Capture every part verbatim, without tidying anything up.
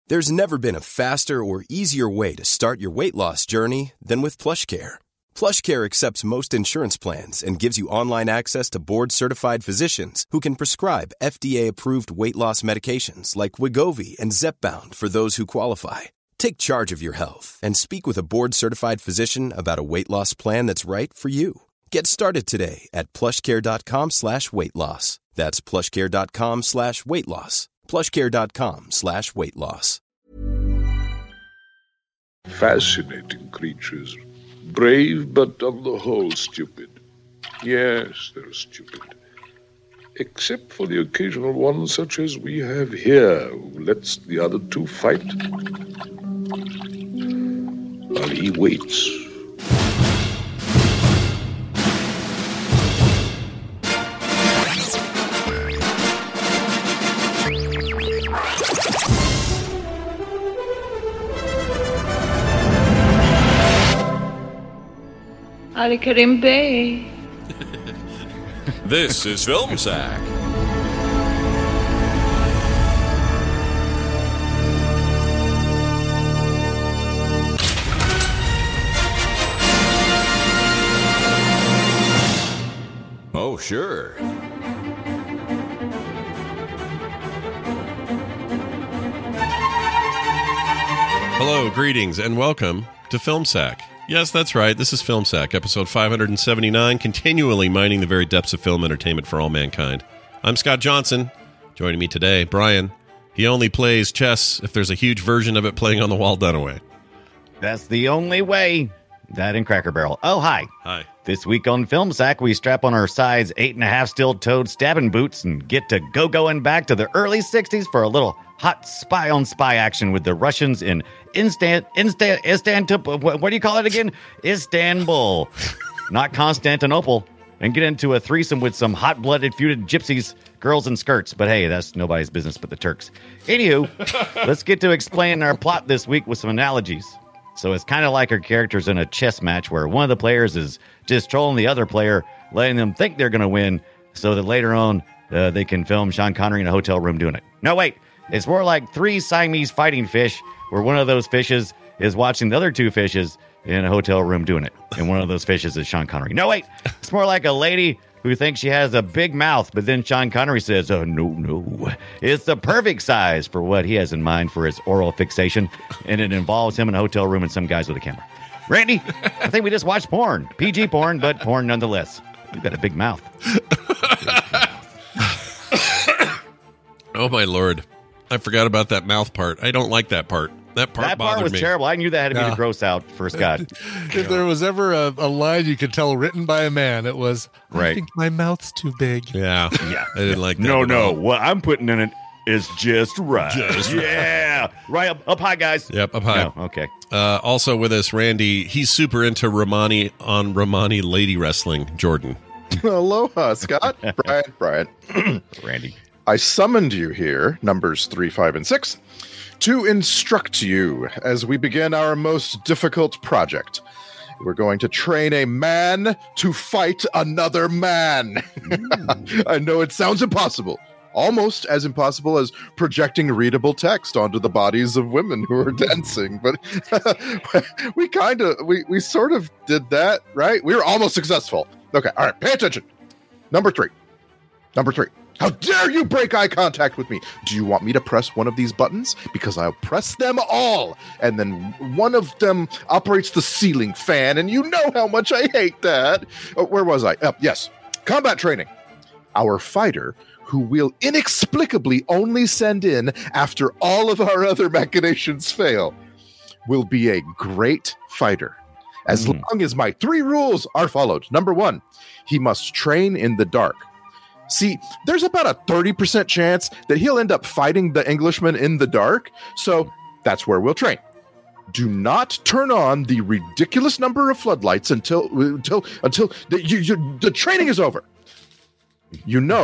There's never been a faster or easier way to start your weight loss journey than with PlushCare. PlushCare accepts most insurance plans and gives you online access to board-certified physicians who can prescribe F D A-approved weight loss medications like Wegovy and Zepbound for those who qualify. Take charge of your health and speak with a board-certified physician about a weight loss plan that's right for you. Get started today at plushcare.com slash weight loss. That's plushcare.com slash weight loss. plushcare.com slash weight loss. Fascinating creatures. Brave, but on the whole stupid. Yes, they're stupid. Except for the occasional one such as we have here, who lets the other two fight while he waits. Ali Karim Bey. This is Film Sack. Oh, sure. Hello, greetings, and welcome to Film Sack. Yes, that's right. This is Film Sack, episode five seventy-nine, continually mining the very depths of film entertainment for all mankind. I'm Scott Johnson. Joining me today, Brian. He only plays chess if there's a huge version of it playing on the wall Dunaway. That's the only way. That and Cracker Barrel. Oh, hi. Hi. This week on Film Sack, we strap on our size eight and a half steel-toed stabbing boots and get to go going back to the early sixties for a little hot spy-on-spy action with the Russians in Instant, Instant, Istanbul, what, what do you call it again? Istanbul, not Constantinople, and get into a threesome with some hot-blooded feuded gypsies, girls in skirts. But hey, that's nobody's business but the Turks. Anywho, let's get to explaining our plot this week with some analogies. So it's kind of like our characters in a chess match where one of the players is just trolling the other player, letting them think they're going to win so that later on uh, they can film Sean Connery in a hotel room doing it. No, wait. It's more like three Siamese fighting fish where one of those fishes is watching the other two fishes in a hotel room doing it. And one of those fishes is Sean Connery. No, wait. It's more like a lady who thinks she has a big mouth, but then Sean Connery says, oh, no, no. It's the perfect size for what he has in mind for his oral fixation, and it involves him in a hotel room and some guys with a camera. Randy, I think we just watched porn. P G porn, but porn nonetheless. You've got a big mouth. Oh, my Lord. I forgot about that mouth part. I don't like that part. That part That part was me. terrible. I knew that had to be Yeah. the gross out for Scott. If there was ever a, a line you could tell written by a man, it was, I Right. think my mouth's too big. Yeah. Yeah. I didn't like that. No, at no. all. What I'm putting in it is just right. Just right. yeah. Right up, up high, guys. Yep, up high. No, okay. Uh, also with us, Randy. He's super into Romani on Romani lady wrestling, Jordan. Aloha, Scott. Brian, Brian. Randy. I summoned you here, numbers three, five, and six, to instruct you as we begin our most difficult project. We're going to train a man to fight another man. I know it sounds impossible. Almost as impossible as projecting readable text onto the bodies of women who are dancing. But we kind of, we, we sort of did that, right? We were almost successful. Okay, all right, pay attention. Number three. Number three. How dare you break eye contact with me? Do you want me to press one of these buttons? Because I'll press them all. And then one of them operates the ceiling fan, and you know how much I hate that. Oh, where was I? Uh, yes. Combat training. Our fighter, who we'll inexplicably only send in after all of our other machinations fail, will be a great fighter. As mm. long as my three rules are followed. Number one, he must train in the dark. See, there's about a thirty percent chance that he'll end up fighting the Englishman in the dark, so that's where we'll train. Do not turn on the ridiculous number of floodlights until until until the, you, you, the training is over. You know,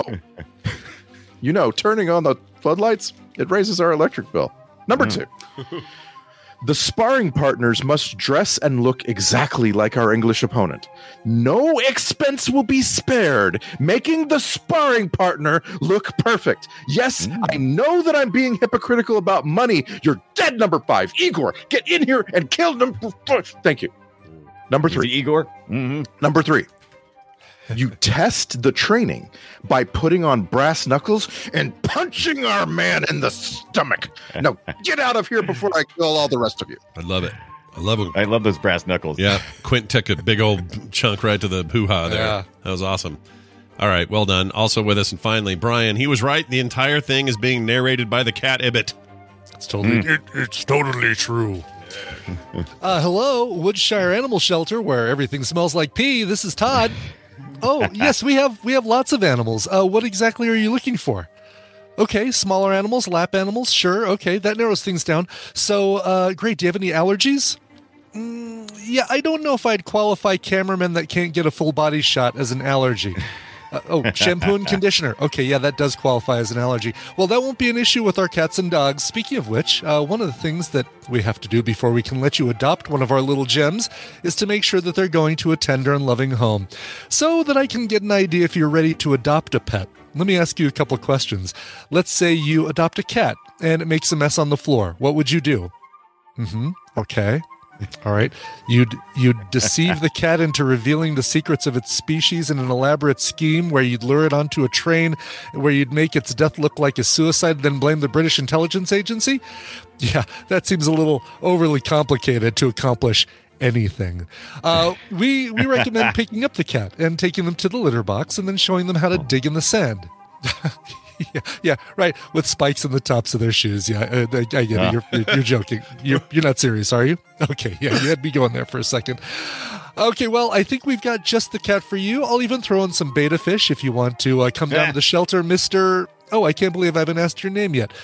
you know, turning on the floodlights, it raises our electric bill. Number mm. two, The sparring partners must dress and look exactly like our English opponent. No expense will be spared, making the sparring partner look perfect. Yes, mm. I know that I'm being hypocritical about money. You're dead, number five. Igor, get in here and kill number five. Thank you. Number three. Igor? Mm-hmm. Number three. You test the training by putting on brass knuckles and punching our man in the stomach. Now, get out of here before I kill all the rest of you. I love it. I love it. I love those brass knuckles. Yeah, Quint took a big old chunk right to the hoo-ha there. Yeah. That was awesome. All right, well done. Also with us, and finally, Brian. He was right. The entire thing is being narrated by the cat Ibbot. It's totally, mm. it, it's totally true. uh, hello, Woodshire Animal Shelter, where everything smells like pee. This is Todd. Oh, yes, we have we have lots of animals. Uh, what exactly are you looking for? Okay, smaller animals, lap animals, sure. Okay, that narrows things down. So, uh, great. Do you have any allergies? Mm, yeah, I don't know if I'd qualify cameramen that can't get a full body shot as an allergy. Uh, oh, shampoo and conditioner. Okay, yeah, that does qualify as an allergy. Well, that won't be an issue with our cats and dogs. Speaking of which, uh, one of the things that we have to do before we can let you adopt one of our little gems is to make sure that they're going to a tender and loving home, so that I can get an idea if you're ready to adopt a pet. Let me ask you a couple of questions. Let's say you adopt a cat and it makes a mess on the floor. What would you do? Mm-hmm. Okay. All right. You'd you'd deceive the cat into revealing the secrets of its species in an elaborate scheme where you'd lure it onto a train, where you'd make its death look like a suicide, then blame the British intelligence agency? Yeah, that seems a little overly complicated to accomplish anything. Uh, we we recommend picking up the cat and taking them to the litter box and then showing them how to dig in the sand. Yeah, yeah, right. With spikes in the tops of their shoes. Yeah, uh, I, I get it. You're, you're, you're joking. You're, you're not serious, are you? Okay, yeah, you had me going there for a second. Okay, well, I think we've got just the cat for you. I'll even throw in some beta fish if you want to uh, come down Yeah. to the shelter, Mister Oh, I can't believe I haven't asked your name yet.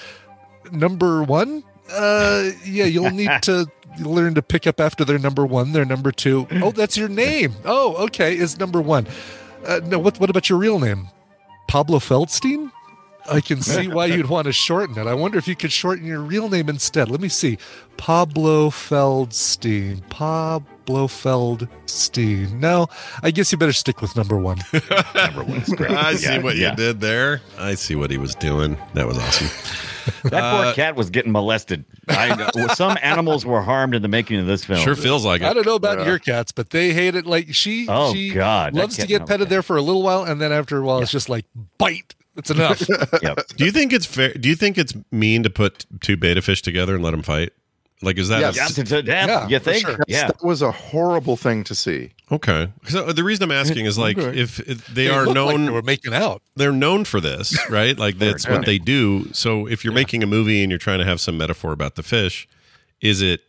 Number one? Uh, yeah, you'll need to learn to pick up after their number one, their number two. Oh, that's your name. Oh, okay, is number one. Uh, no, what, what about your real name? Pablo Feldstein? I can see why you'd want to shorten it. I wonder if you could shorten your real name instead. Let me see. Pablo Feldstein. Pablo Feldstein. No, I guess you better stick with number one. Number one's great. I see Yeah, what yeah. you did there. I see what he was doing. That was awesome. That poor Uh, cat was getting molested. I, some animals were harmed in the making of this film. Sure feels like I it. don't know about Yeah. your cats, but they hate it. Like she, Oh, she God, that loves to cat- get no, petted cat. there for a little while, and then after a while, it's just like bite. It's enough. Yep. Do you think it's fair? Do you think it's mean to put two beta fish together and let them fight? Like, is that Yes. a- Yeah, to, to death, Yeah, you for think? sure. Yeah. That was a horrible thing to see. okay? So the reason I'm asking is like Okay. if, if they, They are looked like known, they were making out. they're known for this, right? Like that's what they do. So if you're making a movie and you're trying to have some metaphor about the fish, is it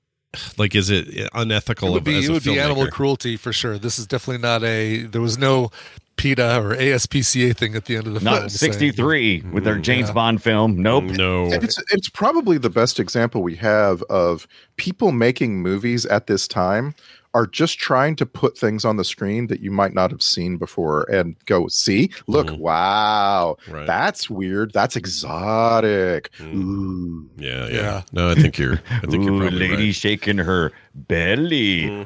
like is it unethical? It would of, be as it a would be animal filmmaker? cruelty for sure. This is definitely not a. There was no PETA or A S P C A thing at the end of the film. Not sixty-three saying- with their James Yeah. Bond film. Nope. No. It's it's probably the best example we have of people making movies at this time are just trying to put things on the screen that you might not have seen before and go, see, look, Mhm. wow, Right. that's weird, that's exotic. Mm. Ooh. Yeah, yeah, Yeah. No, I think you're. I think you're Ooh, probably lady right. shaking her belly. Mhm.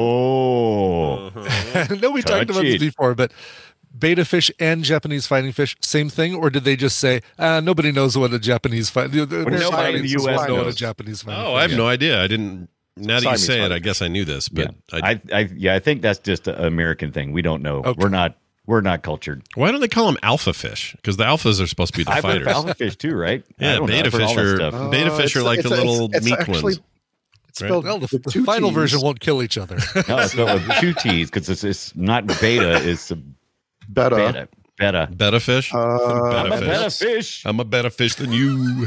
Oh. Uh-huh. I know we talked about Touchy. this before, but beta fish and Japanese fighting fish, same thing, or did they just say uh, nobody knows what a Japanese fight? The, the nobody American in the audiences U S won't know what a knows. Japanese fighting Oh, fish I have is. no idea. I didn't. Now that you Siamese say it, fighting. I guess I knew this, but Yeah. I, I, I, yeah, I think that's just an American thing. We don't know. Okay. We're not. We're not cultured. why don't they call them alpha fish? Because the alphas are supposed to be the I've heard fighters. of alpha fish too, right? I Yeah, don't know. beta I've heard all fish that are stuff. beta Uh, fish are it's- like it's- the little it's- it's meek actually- ones. It's Right. spelled Well, the, with the two final T's. version won't kill each other. No, it's spelled with two T's because it's, it's not beta. It's a Beta. beta. Beta. Beta fish. Uh, Beta I'm a fish. beta fish. I'm a better fish than you.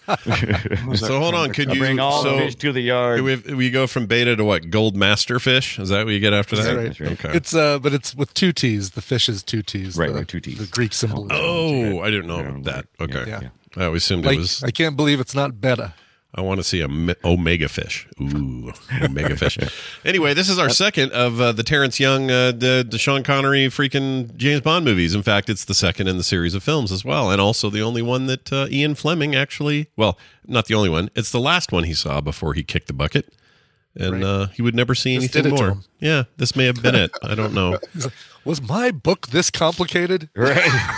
So hold on, could I you? bring all so the fish to the yard. we, we go from beta to what? Gold master fish? Is that what you get after that? That's right. That's right. Okay. It's uh, but it's with two T's. The fish is two T's. Right, the, right, two T's. The Greek symbol. Oh, I didn't know Yeah. that. Okay. Yeah. I always assumed Like, it was. I can't believe it's not beta. I want to see a me- omega fish. Ooh, omega fish. Anyway, this is our second of uh, the Terrence Young, uh, the, the Sean Connery freaking James Bond movies. In fact, it's the second in the series of films as well, and also the only one that uh, Ian Fleming actually, well, not the only one. It's the last one he saw before he kicked the bucket, and right. uh, he would never see Just anything more. Yeah, this may have been it. I don't know. Was my book this complicated? Right.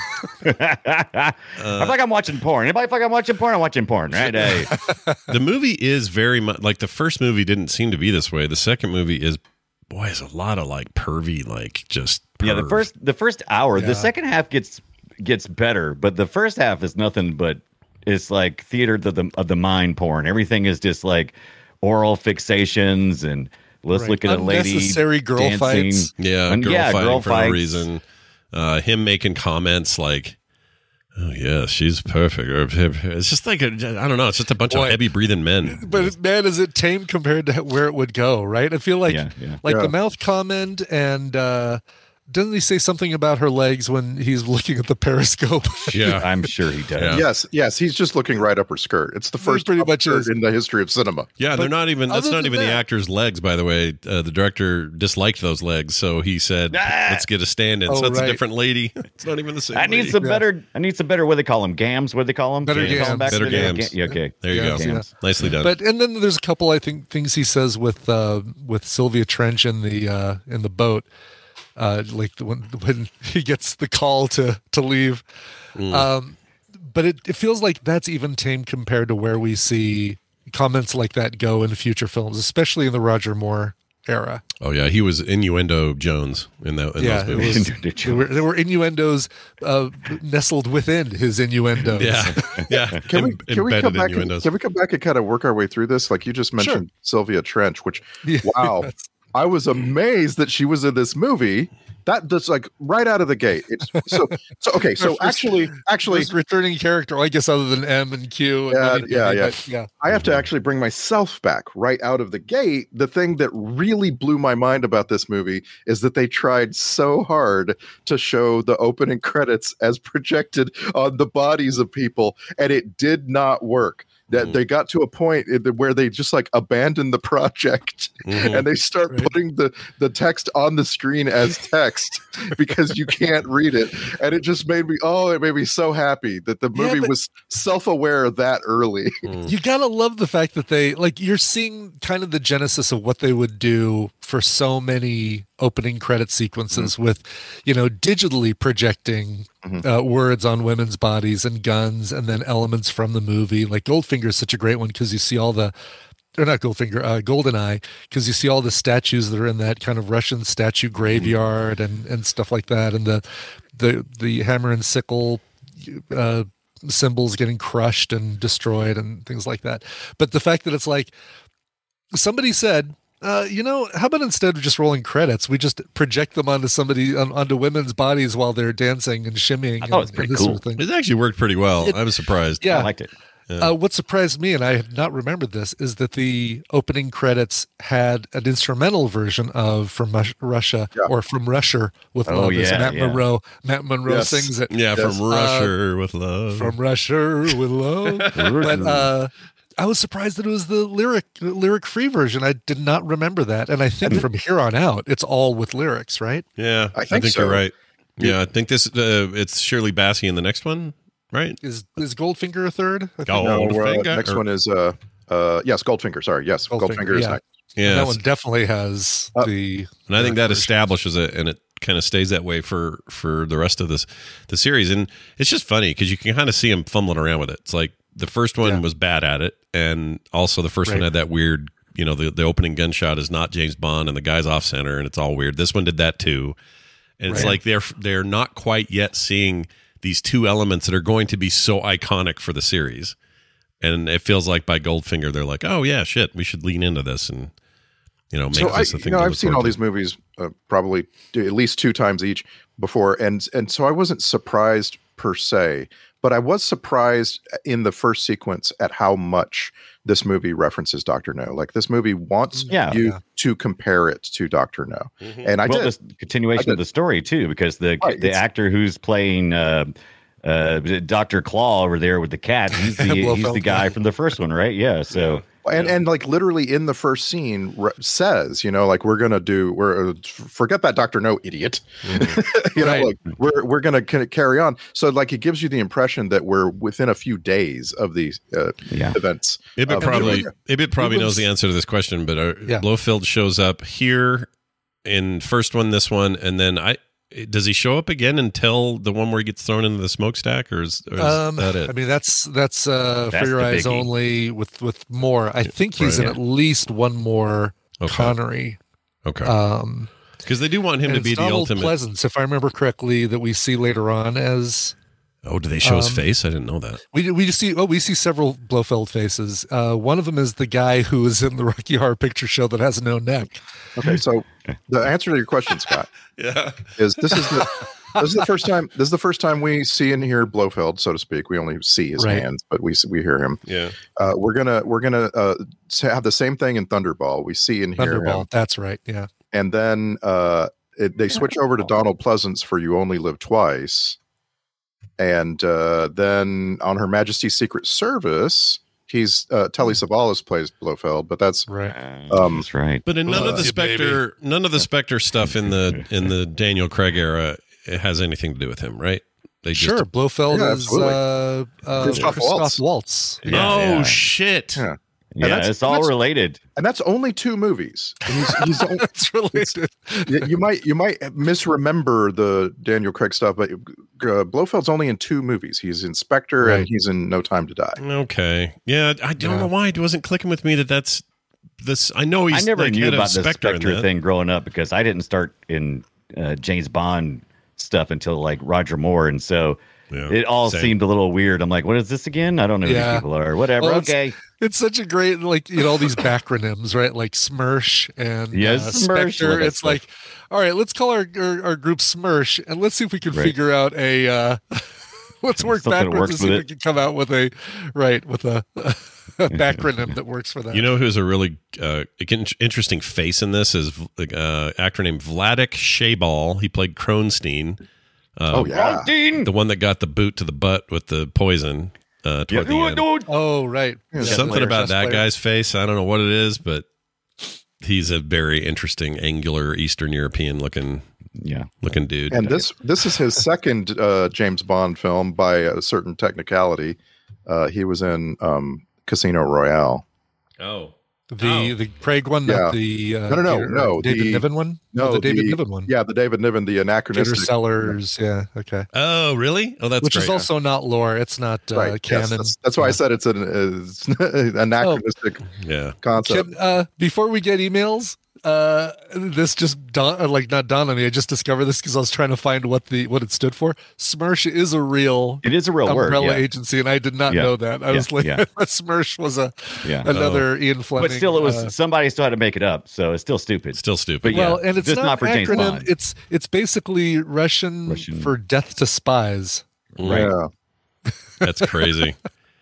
I feel like I'm watching porn. Anybody feel like I'm watching porn? I'm watching porn, right? Hey. The movie is very much like the first movie didn't seem to be this way. The second movie is, boy, it's a lot of like pervy, like just perv. Yeah. The first, the first hour, Yeah. the second half gets gets better, but the first half is nothing but it's like theater of the of the mind porn. Everything is just like oral fixations and. Let's right. look at a lady Unnecessary girl dancing. fights. Yeah, And, girl yeah, fighting girl for no fights. reason. Uh, him making comments like, "Oh yeah, she's perfect." Or, it's just like a, I don't know. It's just a bunch Boy. of heavy breathing men. But man, is it tame compared to where it would go, right? I feel like Yeah, yeah. like Yeah. the mouth comment and uh doesn't he say something about her legs when he's looking at the periscope? Yeah, I'm sure he does. Yeah. Yes, yes, he's just looking right up her skirt. It's the first pretty up much skirt is. in the history of cinema. yeah. They're But not even. That's other not than even the that- actor's legs, by the way. Uh, the director disliked those legs, so he said, Ah! "Let's get a stand-in." Oh, so it's right. a different lady. It's not even the same. I need lady. some Yeah. better. I need some better. What do they call them? Gams. What do they call them? Better They call 'em gams. back Better in the day? gams. Ga- yeah, okay. There you Gams, go. yeah. Nicely done. But and then there's a couple I think things he says with uh with Sylvia Trench in the uh in the boat. Uh, like the, when when he gets the call to to leave, Mm. um, but it, it feels like that's even tame compared to where we see comments like that go in future films, especially in the Roger Moore era. oh yeah, he was innuendo Jones in, that, in Yeah, those it movies. was, there, were, there were innuendos uh, nestled within his innuendos. Yeah, yeah. Can we Em- can we come embedded back? And, innuendos. can we come back and kind of work our way through this? Like you just mentioned, Sylvia Trench, which Yeah. wow, I was amazed that she was in this movie. That that's like right out of the gate. It's, so so okay. So First- actually, actually, First returning character, I guess, other than M and Q. And Yeah, Money yeah, Penny, yeah. but yeah. I have to actually bring myself back right out of the gate. The thing that really blew my mind about this movie is that they tried so hard to show the opening credits as projected on the bodies of people, and it did not work. That Mm. they got to a point in the- where they just like abandoned the project Mhm. and they start Right. putting the, the text on the screen as text because you can't read it. And it just made me, oh, it made me so happy that the Yeah, movie but- was self-aware that early. Mm. You gotta love the fact that they like you're seeing kind of the genesis of what they would do for so many opening credit sequences with, you know, digitally projecting Mhm. uh, words on women's bodies and guns, and then elements from the movie. Like Goldfinger is such a great one because you see all the, or not Goldfinger, uh, Goldeneye, because you see all the statues that are in that kind of Russian statue graveyard and and stuff like that, and the the the hammer and sickle. Uh, symbols getting crushed and destroyed and things like that. But the fact that it's like somebody said, uh, you know, how about instead of just rolling credits, we just project them onto somebody on, onto women's bodies while they're dancing and shimmying. I thought it and, was pretty and this cool. sort of thing. It actually worked pretty well. It- I was surprised. Yeah. I liked it. Uh, what surprised me, and I had not remembered this, is that the opening credits had an instrumental version of "From Rus- Russia" Yeah. or "From Russia with Oh, Love." as yeah, Matt yeah. Monroe, Matt Monroe Yes. sings it. Yeah, Yes. from Russia with love. From Russia with love. But uh, I was surprised that it was the lyric lyric free version. I did not remember that, and I think from here on out, it's all with lyrics, right? yeah, I think you're so. right. Yeah, I think this. Uh, it's Shirley Bassey in the next one, right? Is is Goldfinger a third? I think Oh, No, uh, Goldfinger, next or- one is uh uh yes, Goldfinger. Sorry, yes, Goldfinger, Goldfinger, is yeah. next. Yeah, that one definitely has Uh, the. and I think that version. establishes it, and it kind of stays that way for for the rest of this the series. And it's just funny because you can kind of see him fumbling around with it. It's like the first one Yeah. was bad at it, and also the first one Right. had that weird. You know, the the opening gunshot is not James Bond, and the guy's off center, and it's all weird. This one did that too, and it's Right. like they're they're not quite yet seeing these two elements that are going to be so iconic for the series. And it feels like by Goldfinger, they're like, oh yeah, shit, we should lean into this and, you know, make So I, this a you thing. know, to I've look seen all forward these to. movies uh, probably at least two times each before, and and so I wasn't surprised per se, but I was surprised in the first sequence at how much this movie references Doctor No. Like this movie wants Yeah. you Yeah. to compare it to Doctor No, Mhm. and I well, did. this continuation I of the story too, because the Right, the it's- actor who's playing uh, uh, Doctor Claw over there with the cat. He's the he's Blofeld the guy guy. from the first one, right? Yeah. So And and like literally in the first scene re- says, you know, like we're gonna do, we're uh, forget that Doctor No, idiot. Mm-hmm. you Right. know, like we're we're gonna kind of carry on. So like it gives you the impression that we're within a few days of these uh, Yeah. events. Ibit Um, probably yeah. Ibit probably He knows was- the answer to this question, but uh, Yeah. Blofeld shows up here in first one, this one, and then I does he show up again until the one where he gets thrown into the smokestack, or is, or is Um, that it? I mean, that's that's uh, That's for your the eyes biggie. only. With with more, I think he's Right. in at least one more Okay. Connery. Okay, Um, because they do want him and to it's be the Donald ultimate. Pleasance, if I remember correctly, that we see later on as Oh, do they show his Um, face? I didn't know that. we we just see. Oh, we see several Blofeld faces. Uh, one of them is the guy who is in the Rocky Horror Picture Show that has no neck. Okay, so the answer to your question, Scott, Yeah. is this is the this is the first time this is the first time we see and hear Blofeld, so to speak. We only see his Right. hands, but we we hear him. Yeah. Uh, we're gonna we're gonna uh, have the same thing in Thunderball. We see and hear him, Thunderball. That's right. Yeah. and then uh, it, they switch over to Donald Pleasance for "You Only Live Twice," and uh, then on Her Majesty's Secret Service, he's uh, Telly Savalas plays Blofeld, but that's Right. Um, that's right. But in none of the Uh, Spectre, none of the Spectre stuff in the in the Daniel Craig era it has anything to do with him, right? They just Sure. Blofeld Yeah, is absolutely. uh, uh, Christoph Christoph Waltz. Waltz. oh yeah. shit! Yeah. Yeah, that's- it's all that's- related. and that's only two movies. And he's, he's only, That's related. you you might you might misremember the Daniel Craig stuff, but uh, Blofeld's only in two movies. He's in Spectre and Right. he's in No Time to Die. Okay, yeah, I don't Yeah. know why it wasn't clicking with me that that's this. I know he's I never like, knew head of about the Spectre in Spectre that. thing growing up because I didn't start in uh, James Bond stuff until like Roger Moore, and so Yeah, it all same. seemed a little weird. I'm like, what is this again? I don't know who Yeah. these people are. Whatever. Well, it's- okay. It's such a great, like, you know, all these bacronyms, right? Like SMERSH and Yes, uh, SMERSH, Spectre. well, that's It's like, all right, let's call our, our, our group SMERSH and let's see if we can Right. figure out a, uh, let's work Something that backwards works and see with if it. we can come out with a, right, with a, a backronym that works for that. You know who's a really uh, in- interesting face in this is uh, actor named Vladik Shaybal. He played Kronstein. Uh, Oh yeah, Dean. the one that got the boot to the butt with the poison uh, toward the end. Oh, right. Yeah, Something player, about chess that player. guy's face. I don't know what it is, but he's a very interesting, angular, Eastern European looking Yeah. looking dude. and this this is his second uh, James Bond film by a certain technicality. Uh, he was in um, Casino Royale. oh, The Oh. the Craig one, Yeah. not the uh, No, no, no, Peter- no, David the- Niven one. No, Oh, the David the- Niven one. Yeah, the David Niven, the Peter anachronistic. Sellers. Yeah. Okay. oh, really? Oh, that's Which great. is also not lore. It's not uh, Right. Yes, canon. that's, that's why I said it's an it's anachronistic yeah. concept. Can, uh, before we get emails, uh, this just dawn, uh, like not dawned on me. I just discovered this because I was trying to find what the what it stood for. SMERSH is a real It is a real word. umbrella Yeah. agency, and I did not Yeah. know that. I Yeah, was like, yeah. SMERSH was a Yeah. another Ian Fleming. But still, it was uh, somebody still had to make it up, so it's still stupid. Still stupid. But yeah, well, and it's just not, not for James acronym. Bond. It's it's basically Russian, Russian. for death to spies. Right. Yeah. That's crazy.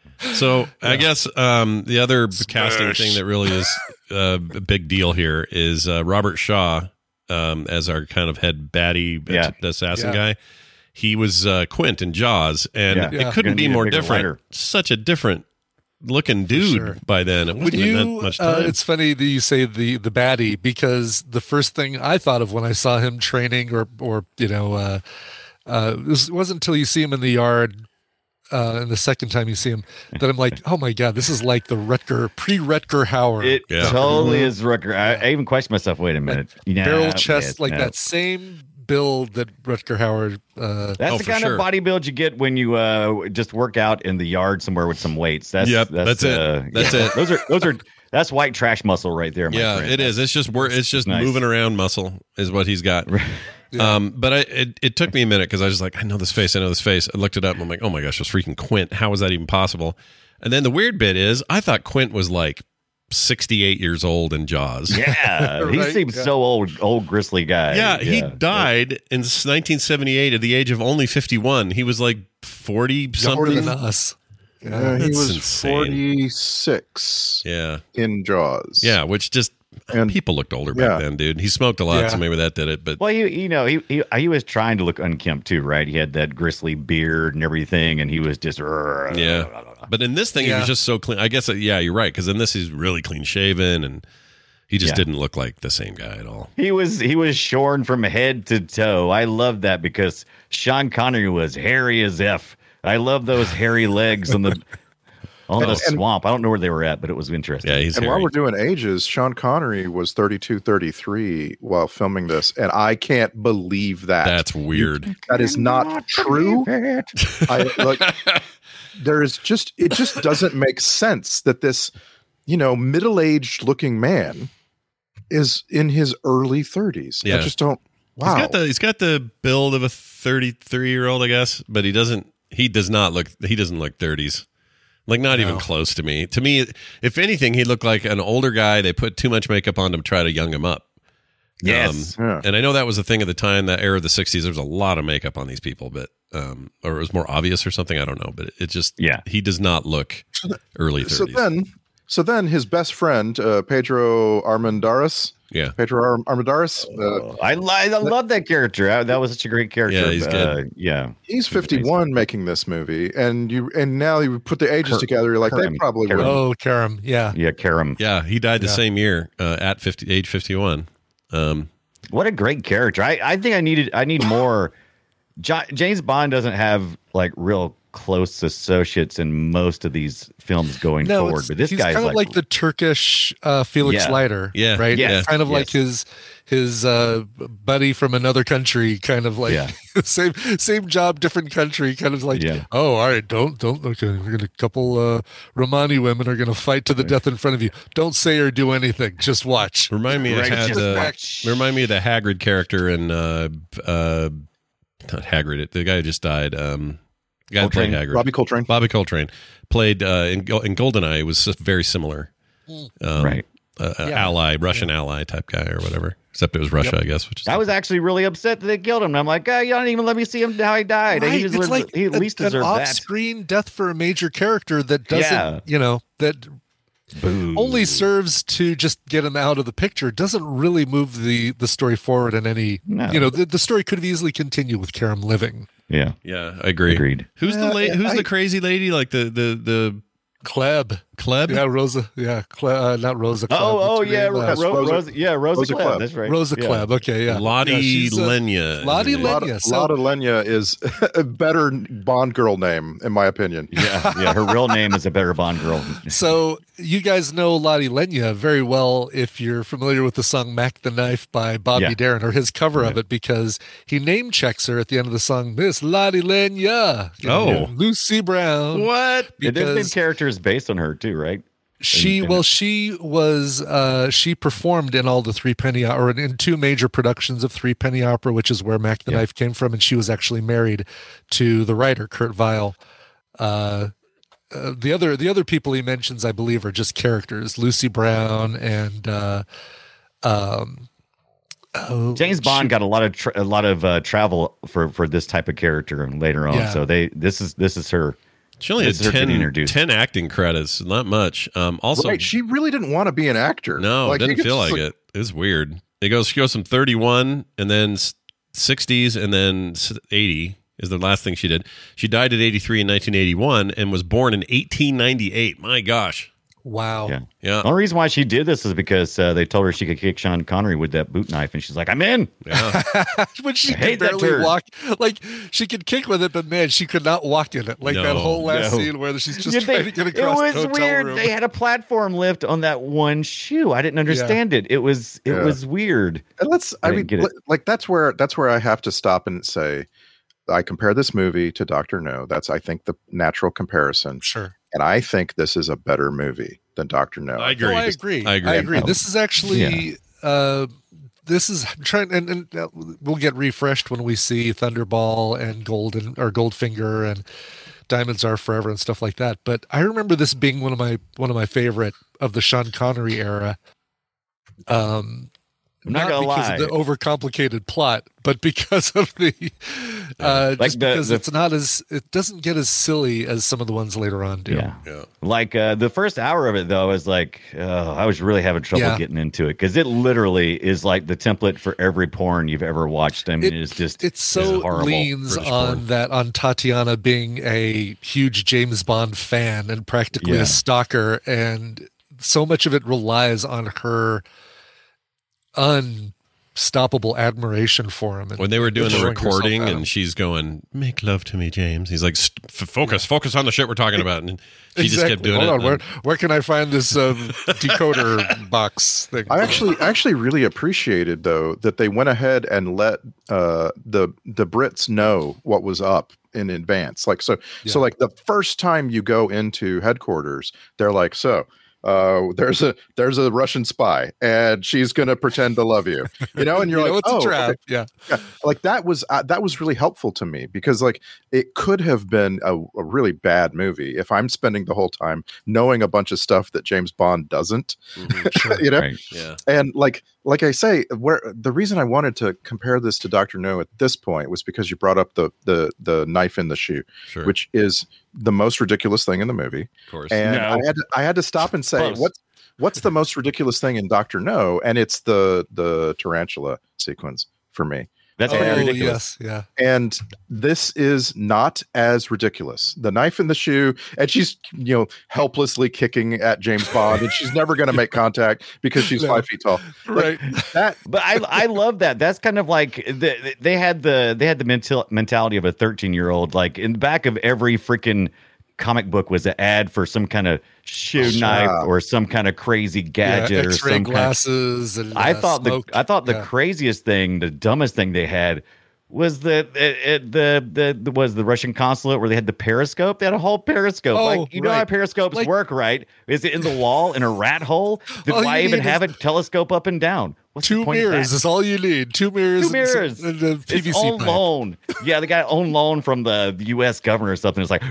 So I guess um, the other casting thing that really is uh, a big deal here is uh, Robert Shaw um, as our kind of head baddie Yeah. assassin Yeah. guy. He was uh, Quint in Jaws, and Yeah. it Yeah. couldn't Gonna be need a more bigger different. lighter. Such a different looking dude sure. by then. It Would wasn't even you? that much Uh, time. it's funny that you say the the baddie because the first thing I thought of when I saw him training, or or you know, uh, uh, it, was, it wasn't until you see him in the yard. Uh, and the second time you see him, that I'm like, oh my god, this is like the Rutger pre-Rutger Hauer It Yeah. totally is Rutger. I, I even questioned myself. Wait a minute. Yeah, barrel chest, yeah, like no. that same build that Rutger Hauer. Uh, That's Oh, the for kind sure. of bodybuild you get when you uh, just work out in the yard somewhere with some weights. That's Yep, that's, that's it. uh, That's yeah. it. Those are those are that's white trash muscle right there. My yeah, friend. it is. It's just wor- It's just nice. moving around muscle is what he's got. Yeah. Um, but I, it, it took me a minute because I was like, I know this face, I know this face. I looked it up and I'm like, oh my gosh, it's freaking Quint. How is that even possible? And then the weird bit is, I thought Quint was like sixty-eight years old in Jaws. Yeah, he Right, seems yeah. so old, old gristly guy. Yeah, he died in nineteen seventy-eight at the age of only fifty-one. He was like forty younger something. than us. Yeah, he That's was insane. forty-six Yeah, in Jaws. yeah, which just And People looked older back Yeah. then, dude. He smoked a lot, Yeah. so maybe that did it. But Well, you you know, he, he he was trying to look unkempt too, right? He had that gristly beard and everything, and he was just yeah. But in this thing, he Yeah. was just so clean. I guess, uh, yeah, you're right. Because in this, he's really clean shaven, and he just Yeah. didn't look like the same guy at all. He was he was shorn from head to toe. I love that because Sean Connery was hairy as F. I love those hairy legs on the on the And- swamp. I don't know where they were at, but it was interesting. Yeah, he's And hairy. while we're doing ages, Sean Connery was thirty-two, thirty-three while filming this, and I can't believe that. That's weird. That is not true. I like. There is just it just doesn't make sense that this, you know, middle-aged looking man is in his early thirties. Yeah. I just don't. Wow. He's got the he's got the build of a thirty-three year old, I guess, but he doesn't. He does not look. He doesn't look thirties. Like not even No. close to me. To me, if anything, he looked like an older guy. They put too much makeup on him to try to young him up. Yes. Um, Yeah. and I know that was a thing at the time, that era of the sixties. There was a lot of makeup on these people, but um, or it was more obvious or something. I don't know, but it, it just Yeah. he does not look early so thirties. then, so then his best friend uh, Pedro Armendáriz, yeah, Pedro Ar- Armendáriz, uh, I, li- I love that character. I, that was such a great character. Yeah, he's good. Uh, yeah. he's fifty-one making this movie, and you and now you put the ages Kar- together, you're like Karam- they probably Karam. would. Oh, Karam. Yeah. Yeah, Karam. yeah, he died the Yeah. same year uh, at fifty, age fifty-one. Um, What a great character. I, I think I needed I need more. Jo- James Bond doesn't have like real close associates in most of these films going No, forward, it's- but this he's guy's kind like, of like the Turkish uh, Felix Yeah. Leiter, Yeah. right? Yeah. It's kind of like Yes. his his uh, buddy from another country, kind of like Yeah. same same job, different country, kind of like, Yeah. oh, all right, don't don't okay, we're gonna couple uh, Romani women are gonna fight to the death in front of you. Don't say or do anything, just watch. remind me, Right, it had just uh, watch. remind me of the Hagrid character in uh, uh, not Hagrid, the guy who just died. Um, the guy who played Coltrane. Hagrid, Robbie Coltrane. Bobby Coltrane played uh, in, Go- in Goldeneye. It was very similar. Um, Right. uh, uh, Yeah. ally, Russian ally type guy or whatever. Except it was Russia, I guess. Which is I was actually really upset that they killed him. And I'm like, oh, you don't even let me see him how he died. Right, He, it's deserves, like he at a- least an deserved that. off-screen death for a major character that doesn't, Yeah. you know, that Boo. only serves to just get him out of the picture. Doesn't really move the the story forward in any. No. You know, the, the story could have easily continued with Karam living. Yeah, yeah, I agree. agreed. Who's the Yeah, la- Who's I- the crazy lady? Like the the the Kleb. Kleb? Yeah, Rosa. Yeah, Cle- uh, not Rosa. Kleb. Oh, oh What's her yeah, name? Ro- Uh, Yes, Ro- Rosa- Rosa, yeah, Rosa, Rosa Klebb, Klebb. That's right. Rosa yeah. Klebb. Okay, yeah. Lottie Yeah, she's, uh, Lenya. Lottie is her name. Lenya. Lotta, Yeah, so- Lotta Lenya is a better Bond girl name, in my opinion. Yeah, yeah. Her real name is a better Bond girl. So you guys know Lottie Lenya very well if you're familiar with the song "Mac the Knife" by Bobby Yeah. Darin, or his cover of it, because he name checks her at the end of the song, Miss Lottie Lenya. You Oh. know, Lucy Brown. What? Yeah, there's been Because characters based on her too, right? she, and- well, she was, uh, she performed in all the Three Penny, or in, in two major productions of Three Penny Opera, which is where Mac the Yeah. Knife came from, and she was actually married to the writer Kurt Weill. Uh, uh, the other the other people he mentions, I believe, are just characters. Lucy Brown and uh, um, oh, James Bond shoot. got a lot of tra- a lot of uh, travel for for this type of character and later on. Yeah. So they this is this is her. She only had This is her getting ten, introduced. ten acting credits, not much. Um, also, right, she really didn't want to be an actor. no, Like, it you didn't could feel just, like it. It was weird. It goes, she goes from thirty-one and then s- sixties and then s- eighty is the last thing she did. She died at eighty-three in nineteen eighty-one and was born in eighteen ninety-eight. My gosh. Wow. Yeah. Yeah. The only reason why she did this is because uh, they told her she could kick Sean Connery with that boot knife, and she's like, "I'm in." Yeah. When she I hate could that barely turd. walk, like she could kick with it, but man, she could not walk in it. Like that No, whole last no. scene where she's just Yeah, trying they- to get across it was the hotel weird. room. They had a platform lift on that one shoe. I didn't understand it. It was it Yeah. was weird. And let's I I didn't mean get it. li- like that's where that's where I have to stop and say I compare this movie to Doctor No. That's I think the natural comparison. Sure. And I think this is a better movie than Doctor No. I agree. No, I agree. I agree. I agree. Oh. This is actually, uh, this is I'm trying, and, and uh, we'll get refreshed when we see Thunderball and Golden or Goldfinger and Diamonds Are Forever and stuff like that. But I remember this being one of my one of my favorite of the Sean Connery era. Um, I'm not, not gonna because lie. of the overcomplicated plot, but because of the uh, Like just the- because the- it's not as it doesn't get as silly as some of the ones later on do. Yeah. Yeah. Like uh, the first hour of it, though, is like, oh, I was really having trouble Yeah. getting into it because it literally is like the template for every porn you've ever watched. I mean, It- it's just It so horrible. leans British on porn. that on Tatiana being a huge James Bond fan and practically Yeah. a stalker, and so much of it relies on her unstoppable admiration for him. And When they were doing the throwing herself recording at him. and she's going, "Make love to me, James." He's like, "St- f- "Focus, focus on the shit we're talking about." And she just kept doing Hold it. on, where, and- where can I find this um, decoder box thing? I actually actually really appreciated though that they went ahead and let uh, the the Brits know what was up in advance. Like so so Yeah. like the first time you go into headquarters, they're like, so uh, there's a there's a Russian spy and she's gonna pretend to love you, you know, and you're You know like, it's oh, a trap. okay. Yeah. Yeah, like that was uh, that was really helpful to me because like it could have been a, a really bad movie if I'm spending the whole time knowing a bunch of stuff that James Bond doesn't, you know. Right. Yeah. And like like I say, where the reason I wanted to compare this to Doctor No at this point was because you brought up the the the knife in the shoe, Sure. which is the most ridiculous thing in the movie. Of course. And No. I had to, I had to stop and say, Close. what's what's the most ridiculous thing in Doctor No? And it's the the tarantula sequence for me. That's Oh, pretty ridiculous. yes. Yeah. And this is not as ridiculous. The knife in the shoe, and she's, you know, helplessly kicking at James Bond, and she's never going to make contact because she's No. five feet tall. Like, Right. that But I I love that. That's kind of like the, they had the they had the mental, mentality of a thirteen year old. Like in the back of every freaking comic book was an ad for some kind of shoe Sure. knife or some kind of crazy gadget yeah, or X-ray some kind. glasses. and I uh, thought smoke. the I thought the Yeah. craziest thing, the dumbest thing they had was the it, it, the, the the was the Russian consulate where they had the periscope. They had a whole periscope. Oh, like you know how right. periscopes Like- work, right? Is it in the wall in a rat hole? Then All why you even need have is a telescope up and down? What's the Two point of that? mirrors is all you need. Two mirrors. Two and some- mirrors. And a P V It's C on pipe. loan. Yeah, they got on loan from the U S governor or something. It's like,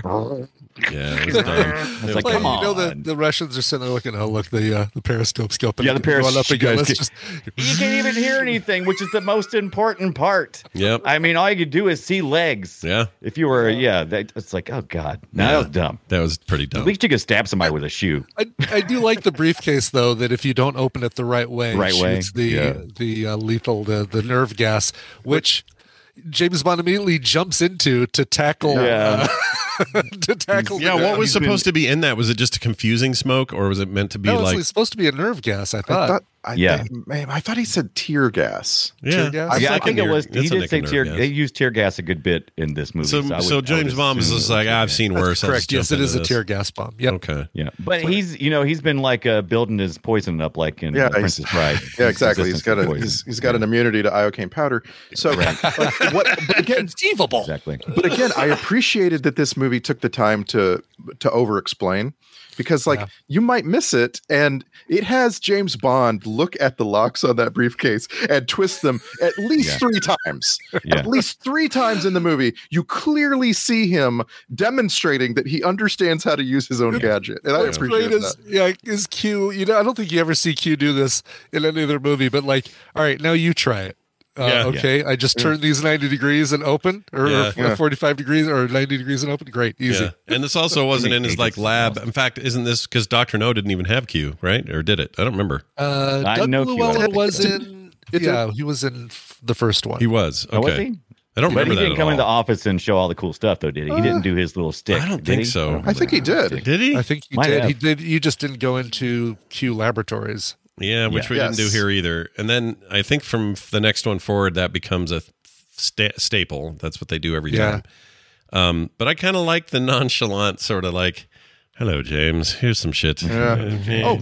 Yeah. It was dumb. it's like, Like, come you know, the, on. the Russians are sitting there looking, oh, look, the uh, the periscope's going Yeah, the going peris- up you again. guys Let's get- just, You can't even hear anything, which is the most important part. Yep. I mean, all you could do is see legs. Yeah. If you were, yeah, that, it's like, oh god, no, Yeah. that was dumb. That was pretty At dumb. least you could stab somebody with a shoe. I, I do like the briefcase, though, that if you don't open it the right way, Right way, shoots the yeah. the uh, lethal, the, the nerve gas, which James Bond immediately jumps into to tackle. Yeah. Uh, to tackle. Yeah, the what guy. was supposed to be in that? Was it just a confusing smoke, or was it meant to be No, it's like? like supposed to be a nerve gas. I I thought. thought, I Yeah. think, man, I thought he said tear gas. Yeah, tear gas? It's yeah, I like a think it nerve- was. it's He a did nick say of tear. nerve They gas. used tear gas a good bit in this movie. So, I would- so I would James Bond is assume just it was like, tear I've gas. seen worse. I'll Correct. just Yes, jump it is into a tear this. gas bomb. Yep. Okay. Yeah, but he's you know he's been like uh, building his poison up like in Yeah, uh, he's- Princess Bride. Yeah, His exactly. He's resistance got to a poison. he's, he's got an immunity to iocane powder. So, like, what? But again, Conceivable. Exactly. but again, I appreciated that this movie took the time to to over explain because like Yeah. you might miss it, and it has James Bond look at the locks on that briefcase and twist them at least Yeah. three times. Yeah. At least three times in the movie, you clearly see him demonstrating that he understands how to use his own gadget, and I What's appreciate great that. is yeah, is Q. You know, I don't think you ever see Q do this in any other movie, but like, all right, now you try it. Uh, Yeah. okay, I just turned these ninety degrees and open, or, Yeah. or Yeah. forty-five degrees, or ninety degrees and open. Great, easy. Yeah. And this also wasn't in his like lab. In fact, isn't this because Doctor No didn't even have Q, right? Or did it? I don't remember. Uh, I Doug know Q. Llewellyn was It- in. it- yeah, he was in f- the first one. He was. Okay. Oh, was he? I don't But remember he that didn't at come all. in the office and show all the cool stuff, though, did he? He didn't do his little stick. I don't did think he? so. don't I think he remember. did. Did he? I think he Might did. He have. did. You just didn't go into Q Laboratories. Yeah, which Yeah. we didn't do Yes. here either. And then I think from the next one forward, that becomes a sta- staple. That's what they do every Yeah. time. Um, but I kind of like the nonchalant sort of like, "Hello, James. Here's some shit." Yeah. Oh,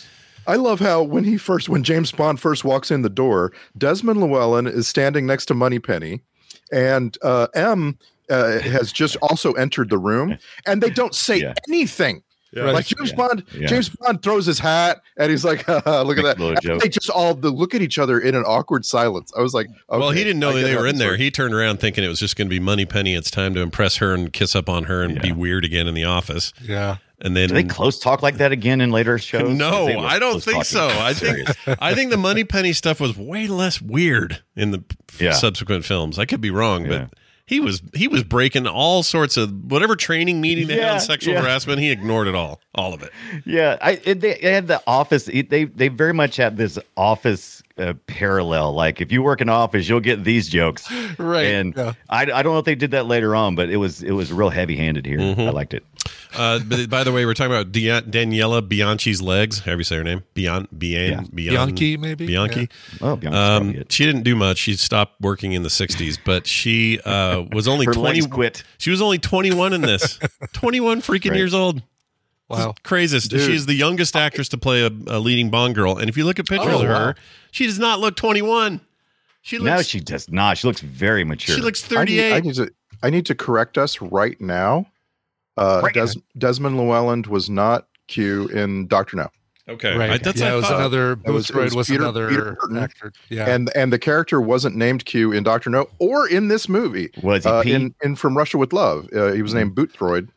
I love how when he first, when James Bond first walks in the door, Desmond Llewellyn is standing next to Moneypenny, and uh, M uh, has just also entered the room, and they don't say Yeah. anything. Right. Like James Yeah. Bond, Yeah. James Bond throws his hat, and he's like, "Look at Makes that!" a little And joke. they just all the, look at each other in an awkward silence. I was like, Well, okay, he didn't know I that get they how were in this there. works. He turned around thinking it was just going to be Moneypenny. It's time to impress her and kiss up on her and be Yeah. weird again in the office. Yeah. And then Do they close talk like that again in later shows? No, They were I don't close think so. talking. I think I think the Moneypenny stuff was way less weird in the Yeah. subsequent films. I could be wrong, Yeah. but he was he was breaking all sorts of whatever training meeting they had Yeah, on sexual yeah. harassment. He ignored it all, all of it. Yeah, I it, they, they had the office. It, they they very much have this office uh, parallel. Like if you work in office, you'll get these jokes. Right. And yeah. I, I don't know if they did that later on, but it was it was real heavy handed here. Mm-hmm. I liked it. Uh, but by the way, we're talking about Dia- Daniela Bianchi's legs. However you say her name, Bian, Bian, Yeah. Bian- Bianchi, maybe? Bianchi. Oh, Bianca's Um, probably it. she didn't do much. She stopped working in the sixties, but she uh, was only Her twenty. legs quit. She was only twenty-one in this. twenty-one freaking Right. years old. Wow. Craziest. Dude. She's the youngest actress to play a, a leading Bond girl. And if you look at pictures Oh, of her, wow. she does not look twenty-one. She No, looks she does not. She looks very mature. she looks I need, thirty-eight. I need to I need to correct us right now. Uh, Right. Des, Desmond Llewellyn was not Q in Doctor No, okay. Right. I, that's yeah, I it was thought. another. That was- it Boothroyd was was, Peter- another Peter Burton. actor. Yeah. and and the character wasn't named Q in Doctor No or in this movie. Was he uh, Pete? in in From Russia with Love? Uh, he was named Boothroyd.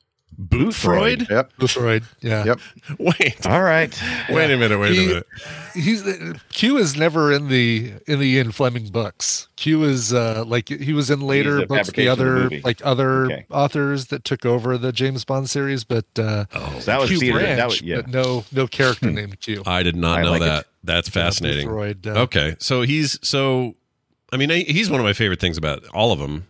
Boothroyd? Yep. Boothroyd. Yeah. Yep. Wait. All right. Wait a minute. Wait He- a minute. He's Q is never in the in the Ian Fleming books. Q is uh like he was in later a books, the fabrication of the other movie. like other Okay. authors that took over the James Bond series, but uh Oh, So that was Q Peter. Branch, That was, yeah. but no no character named Q. I did not I know like that. it. That's fascinating. Boothroyd, uh, Okay. So he's so I mean I- he's one of my favorite things about all of them.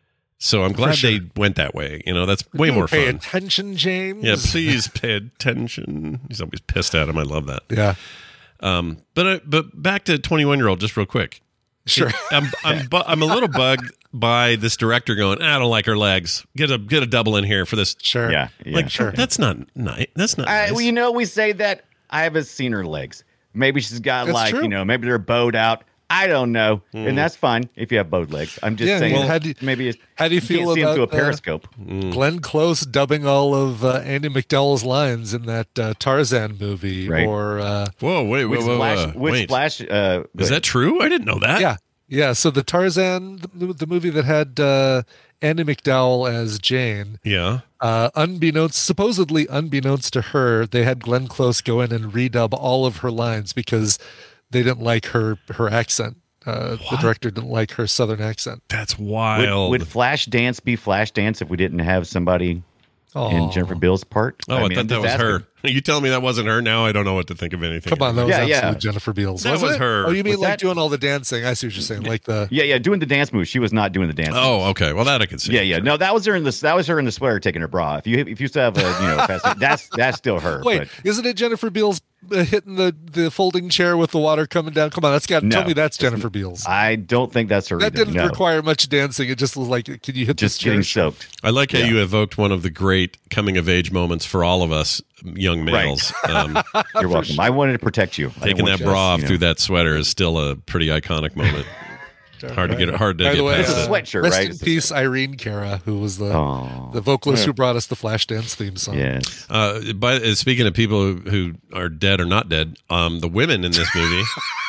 So I'm glad sure. they went that way. You know, that's way you more pay fun. attention, James. Yeah, please pay attention. He's always pissed at him. I love that. Yeah. Um, but uh, but back to twenty-one year old, just real quick. Sure. I'm I'm bu- I'm a little bugged by this director going, I don't like her legs. Get a get a double in here for this. Sure. Yeah. yeah. Like sure. that's not nice. That's not. I, nice. well, you know, we say that. I haven't seen her legs. Maybe she's got That's like, true. you know, maybe they're bowed out. I don't know. And that's fine if you have bowed legs. I'm just Yeah, saying, well, how do you- maybe it's, how do you can't feel see 'em about, through a uh, periscope. Glenn Close dubbing all of uh, Andy McDowell's lines in that uh, Tarzan movie, Right. or uh, Whoa, wait, wait, With wait, Splash, wait. with wait. Splash, uh, Is that true? I didn't know that. yeah, yeah. So the Tarzan, the, the movie that had uh, Andy McDowell as Jane, Yeah. uh, unbeknownst, supposedly unbeknownst to her, they had Glenn Close go in and redub all of her lines because they didn't like her her accent. Uh, the director didn't like her southern accent. That's would, wild. would Flash Dance be Flash Dance if we didn't have somebody Oh, in Jennifer Bill's part? oh, I, mean, thought I'm that just was asking. her. You telling me that wasn't her? Now I don't know what to think of anything. come on, that was Yeah, yeah. absolute Jennifer Beals. That wasn't was it? her. Oh, you mean Was like that- doing all the dancing? I see what you're saying. Like the Yeah, yeah, doing the dance move. She was not doing the dance. move. Oh, okay. Well, that I could see. Yeah, yeah. No, that was her in the that was her in the sweater taking her bra. If you if you still have a you know fast, that's that's still her. wait, but isn't it Jennifer Beals uh, hitting the, the folding chair with the water coming down? Come on, that's got No, tell me that's it's- Jennifer Beals. I don't think that's her. That either, didn't no. require much dancing. It just was like, can you hit just this chair? getting soaked. I like how Yeah. you evoked one of the great coming of age moments for all of us young males. Um, You're welcome. I wanted to protect you. I didn't taking want that you bra to, off you know. through that sweater is still a pretty iconic moment. Hard to get it. Hard to By get the way, past It's a it. sweatshirt, rest right? in peace, Irene Cara, who was the Oh, the vocalist who brought us the Flashdance theme song. yes. Uh, by uh, speaking of people who, who are dead or not dead, um, the women in this movie,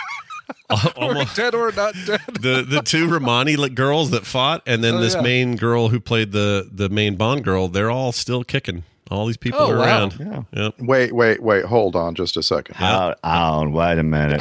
al- Or almost dead or not dead. the the two Romani li- girls that fought, and then Oh, this yeah. main girl who played the the main Bond girl, they're all still kicking. All these people Oh, are wow. around. Yeah. Yep. Wait, wait, wait. Hold on just a second. Oh, oh, wait a minute.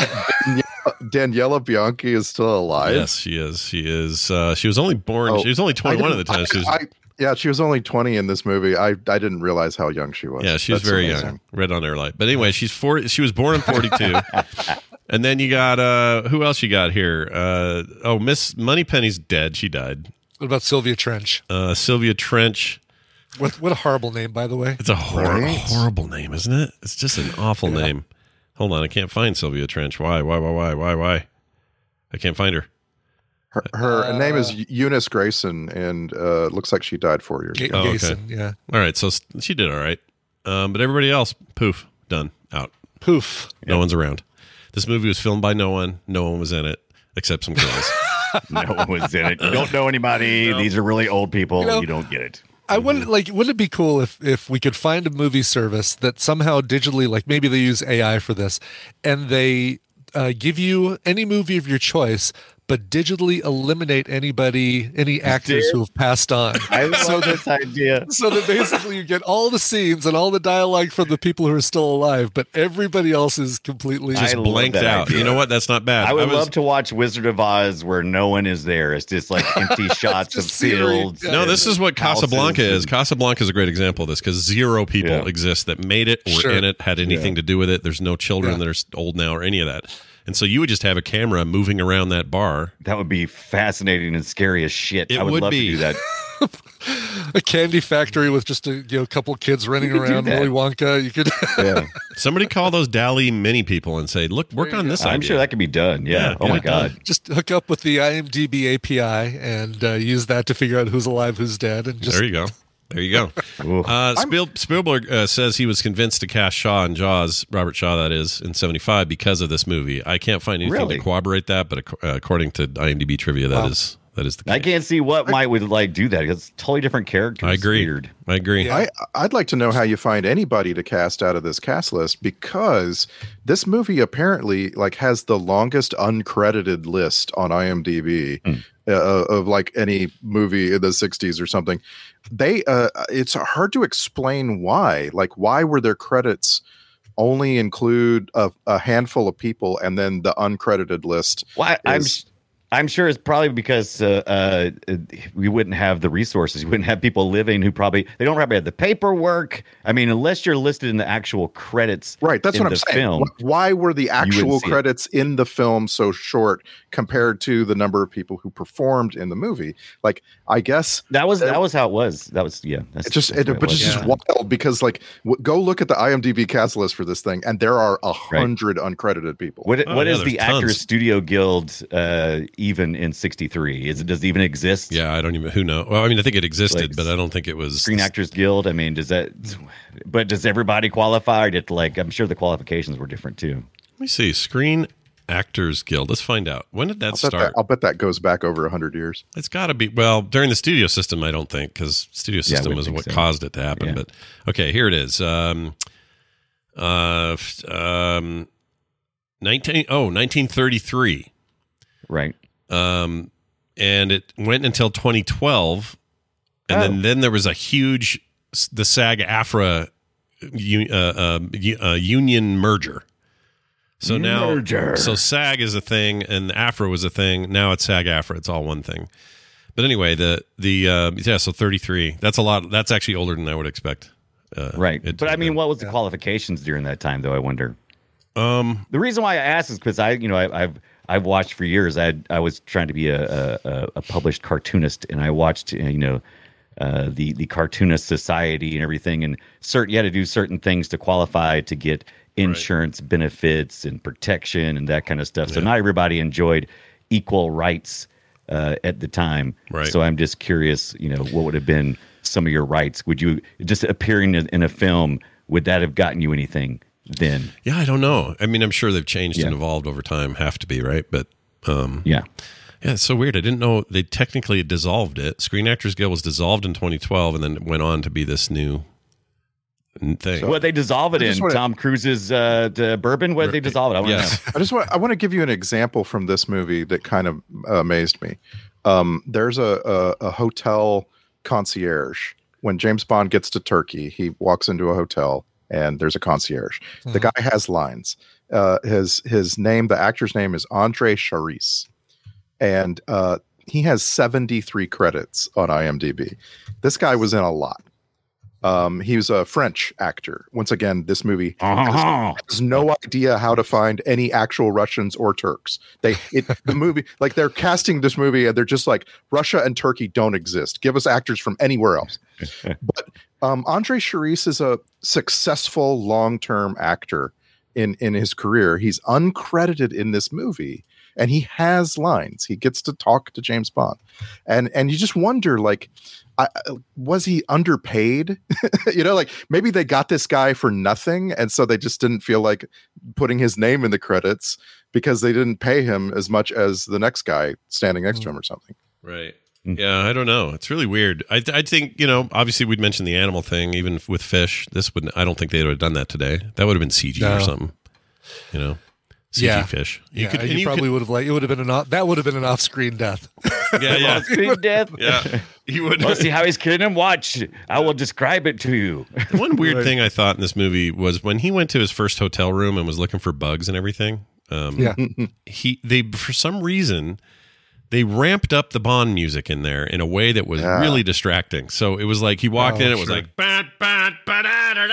Daniela Bianchi is still alive. Yes, she is. She is. Uh, she was only born. Oh, she was only twenty-one at I the time. didn't- She was. I, I, yeah, she was only twenty in this movie. I, I didn't realize how young she was. Yeah, she was That's very amazing. young. Red on her light. But anyway, she's four. She was born in forty-two. And then you got uh, who else you got here? Uh, oh, Miss Moneypenny's dead. She died. What about Sylvia Trench? Uh, Sylvia Trench. What what a horrible name, by the way. It's a hor- Right. horrible name, isn't it? It's just an awful name. Hold on, I can't find Sylvia Trench. Why? Why? Why? Why? Why? Why? I can't find her. Her, her name is Eunice Grayson, and uh, looks like she died four years Ga- ago. Oh, okay. Gason, yeah. All right, so s- she did all right. Um, but everybody else, poof, done, out. Poof. No one's around. This movie was filmed by no one. No one was in it except some girls. No one was in it. You don't know anybody. These are really old people. You know- you don't get it. I wouldn't like. Wouldn't it be cool if if we could find a movie service that somehow digitally, like maybe they use A I for this, and they uh, give you any movie of your choice, but digitally eliminate anybody, any actors who have passed on. I love so this that, idea. So that basically you get all the scenes and all the dialogue from the people who are still alive, but everybody else is completely Just I love blanked that out. idea. You know what? That's not bad. I would was- love to watch Wizard of Oz where no one is there. It's just like empty shots of just scenery. fields. Yeah. No, this is what Casablanca houses is. and- Casablanca is a great example of this because zero people Yeah. exist that made it, were Sure. in it, had anything Yeah. to do with it. There's no children Yeah. that are old now or any of that. And so you would just have a camera moving around that bar. That would be fascinating and scary as shit. It I would, would love be. to do that. a candy factory with just a you know couple kids running You could do around, that. Willy Wonka. You could. Yeah. Somebody call those Dali mini people and say, look, work on this I'm idea. sure that could be done. Yeah. Yeah, oh get my it done. God. Just hook up with the IMDb A P I and uh, use that to figure out who's alive, who's dead, and just There you go. There you go. Oof. Uh, Spiel, Spielberg uh, says he was convinced to cast Shaw in Jaws, Robert Shaw, that is, in seventy-five because of this movie. I can't find anything Really? to corroborate that, but ac- uh, according to IMDb trivia, that Wow. is that is the case. I can't see what might would like do that because it's totally different characters. I agree. Weird. I agree. Yeah. I, I'd like to know how you find anybody to cast out of this cast list because this movie apparently like has the longest uncredited list on IMDb Mm. uh, of like any movie in the sixties or something. They uh, it's hard to explain why. Like, why were their credits only include a, a handful of people and then the uncredited list? Well, I, I'm is- I'm sure it's probably because uh, uh, we wouldn't have the resources. We wouldn't have people living who probably they don't probably have the paperwork. I mean, unless you're listed in the actual credits, Right, that's in what I'm the saying. film. Wh- Why were the actual see it. credits in the film so short compared to the number of people who performed in the movie? Like, I guess That was that was how it was. That was yeah. That's, it's just, that's it, what but was. it's just wild because, like, w- go look at the IMDb cast list for this thing, and there are a hundred uncredited people. What Oh, what yeah, is the there's tons. Actors Studio Guild uh, even in sixty-three? Is it does it even exist? Yeah, I don't even who know. Well, I mean, I think it existed, Like, but I don't think it was Screen Actors Guild. I mean, does that? But does everybody qualify? Or did like I'm sure the qualifications were different too. Let me see. Screen Actors Guild. Let's find out. When did that I'll bet start? that, I'll bet that goes back over a hundred years. It's got to be well during the studio system. I don't think because studio Yeah, I system would was think what so. caused it to happen. Yeah. But okay, here it is. Um, uh, f- um, nineteen oh nineteen thirty-three. Right. Um, and it went until twenty twelve, and Oh. then then there was a huge the SAG-AFTRA u- uh, uh, u- uh, union merger. So now, Merger. so SAG is a thing, and AFTRA was a thing. Now it's SAG-AFTRA. It's all one thing. But anyway, the the uh, yeah, so thirty-three. That's a lot. That's actually older than I would expect. Uh, Right. it But to I have mean, been. what was the qualifications during that time, though? I wonder. Um, The reason why I asked is because I, you know, I, I've I've watched for years. I I was trying to be a a, a published cartoonist, and I watched, you know, uh, the the Cartoonist Society and everything, and certain you had to do certain things to qualify to get insurance benefits and protection and that kind of stuff. So Yeah. not everybody enjoyed equal rights uh, at the time. Right. So I'm just curious, you know, what would have been some of your rights? Would you just appearing in, in a film? Would that have gotten you anything then? yeah, I don't know. I mean, I'm sure they've changed Yeah. and evolved over time. Have to be right, but um, Yeah. yeah, it's so weird. I didn't know they technically dissolved it. Screen Actors Guild was dissolved in twenty twelve, and then it went on to be this new thing. What they dissolve it I in? just wanna- Tom Cruise's uh, the bourbon? What did they dissolve it? I want to Yes. know. I just want I want to give you an example from this movie that kind of uh, amazed me. Um, there's a, a a hotel concierge. When James Bond gets to Turkey, he walks into a hotel and there's a concierge. The guy has lines. Uh, his his name, the actor's name is Andre Charisse, and uh, he has seventy-three credits on IMDb. This guy was in a lot. Um, he was a French actor. Once again, this movie Uh-huh. has no idea how to find any actual Russians or Turks. They it, the movie like they're casting this movie and they're just like Russia and Turkey don't exist. Give us actors from anywhere else. But um, Andre Charisse is a successful long-term actor in in his career. He's uncredited in this movie, and he has lines. He gets to talk to James Bond, and and you just wonder like. I, was he underpaid? You know, like maybe they got this guy for nothing, and so they just didn't feel like putting his name in the credits because they didn't pay him as much as the next guy standing next to him or something. Right. Mm. Yeah, I don't know. It's really weird. I I think, you know, obviously we'd mentioned the animal thing, even with fish. This would I don't think they would have done that today. That would have been C G or No. something. You know. C G Yeah. fish. You yeah, could, and and you, you probably could, would have like it would have been an off, that would have been an off-screen death. yeah, yeah, Screen death. yeah. You would. Well, see how he's killing him. Watch. I will describe it to you. One weird Right. thing I thought in this movie was when he went to his first hotel room and was looking for bugs and everything. Um, Yeah. he they for some reason they ramped up the Bond music in there in a way that was Yeah. really distracting. So it was like he walked Oh, in, it was sure. like bad, bad, bad,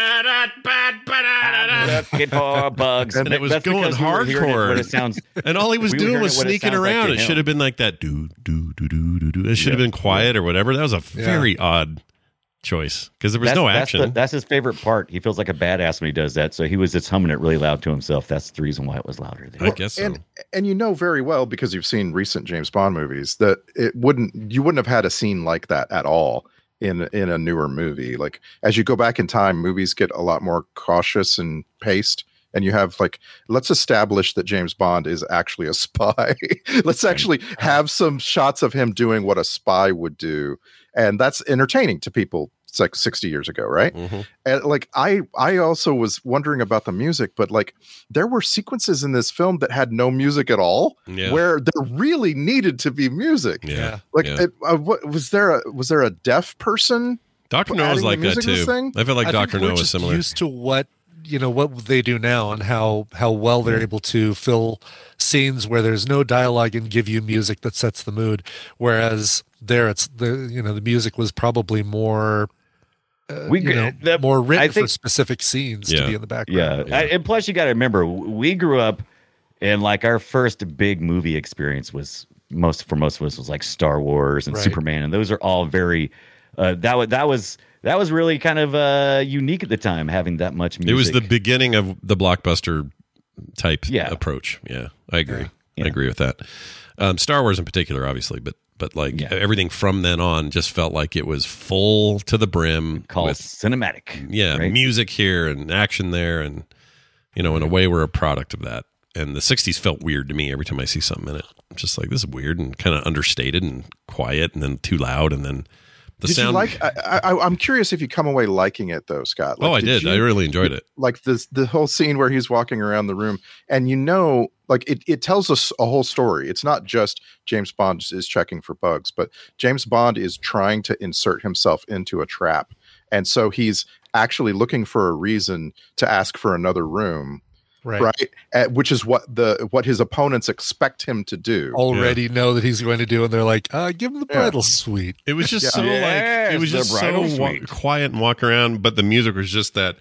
Looking for bugs. and it was That's going because we were hearing it when hardcore. it sounds. And all he was We were doing hearing was it what it sneaking sounds like around. to It him. should have been like that do do do do do do. It should have been quiet or whatever. That was a very odd choice because there was That's, no that's, action. the, that's his favorite part. He feels like a badass when he does that. So he was just humming it really loud to himself. That's the reason why it was louder there. I guess so. And and you know very well because you've seen recent James Bond movies that it wouldn't you wouldn't have had a scene like that at all in in a newer movie. Like as you go back in time, movies get a lot more cautious and paced. And you have like, let's establish that James Bond is actually a spy. Let's actually have some shots of him doing what a spy would do, and that's entertaining to people. It's like sixty years ago, right? Mhm. And like I, I also was wondering about the music, but like there were sequences in this film that had no music at all, Yeah. where there really needed to be music. Yeah. Like, yeah. it, uh, what, was there a was there a deaf person? Doctor No was adding the like that music to this too. thing? I feel like I Doctor think No we're was just similar. used to what you know what they do now and how how well they're able to fill scenes where there's no dialogue and give you music that sets the mood. Whereas there, it's the you know the music was probably more uh, We you gr- know the- more written I for think- specific scenes Yeah. to be in the background. Yeah. I, and plus, you got to remember, w- we grew up and like our first big movie experience was most for most of us was like Star Wars and Right. Superman. And those are all very, uh, that was, that was, that was really kind of uh, unique at the time, having that much music. It was the beginning of the blockbuster type Yeah. approach. Yeah, I agree. Yeah. I agree with that. Um, Star Wars in particular, obviously, but but like Yeah. everything from then on just felt like it was full to the brim called with cinematic. yeah right? music here and action there, and you know in a way we're a product of that. And the sixties felt weird to me every time I see something in it. I'm just like, this is weird and kind of understated and quiet, and then too loud, and then the Did sound. you like? I, I, I'm curious if you come away liking it though, Scott. Like, oh, I did. you- I really enjoyed it. like this the whole scene where he's walking around the room, and you know, like it, it tells us a whole story. It's not just James Bond is checking for bugs, but James Bond is trying to insert himself into a trap, and so he's actually looking for a reason to ask for another room, Right. right? Uh, which is what the what his opponents expect him to do. Already know that he's going to do, and they're like, uh, give him the Yeah. bridal suite. It was just Yeah. so like Yes, it was the just so bridal wa- suite. quiet and walk around, but the music was just that.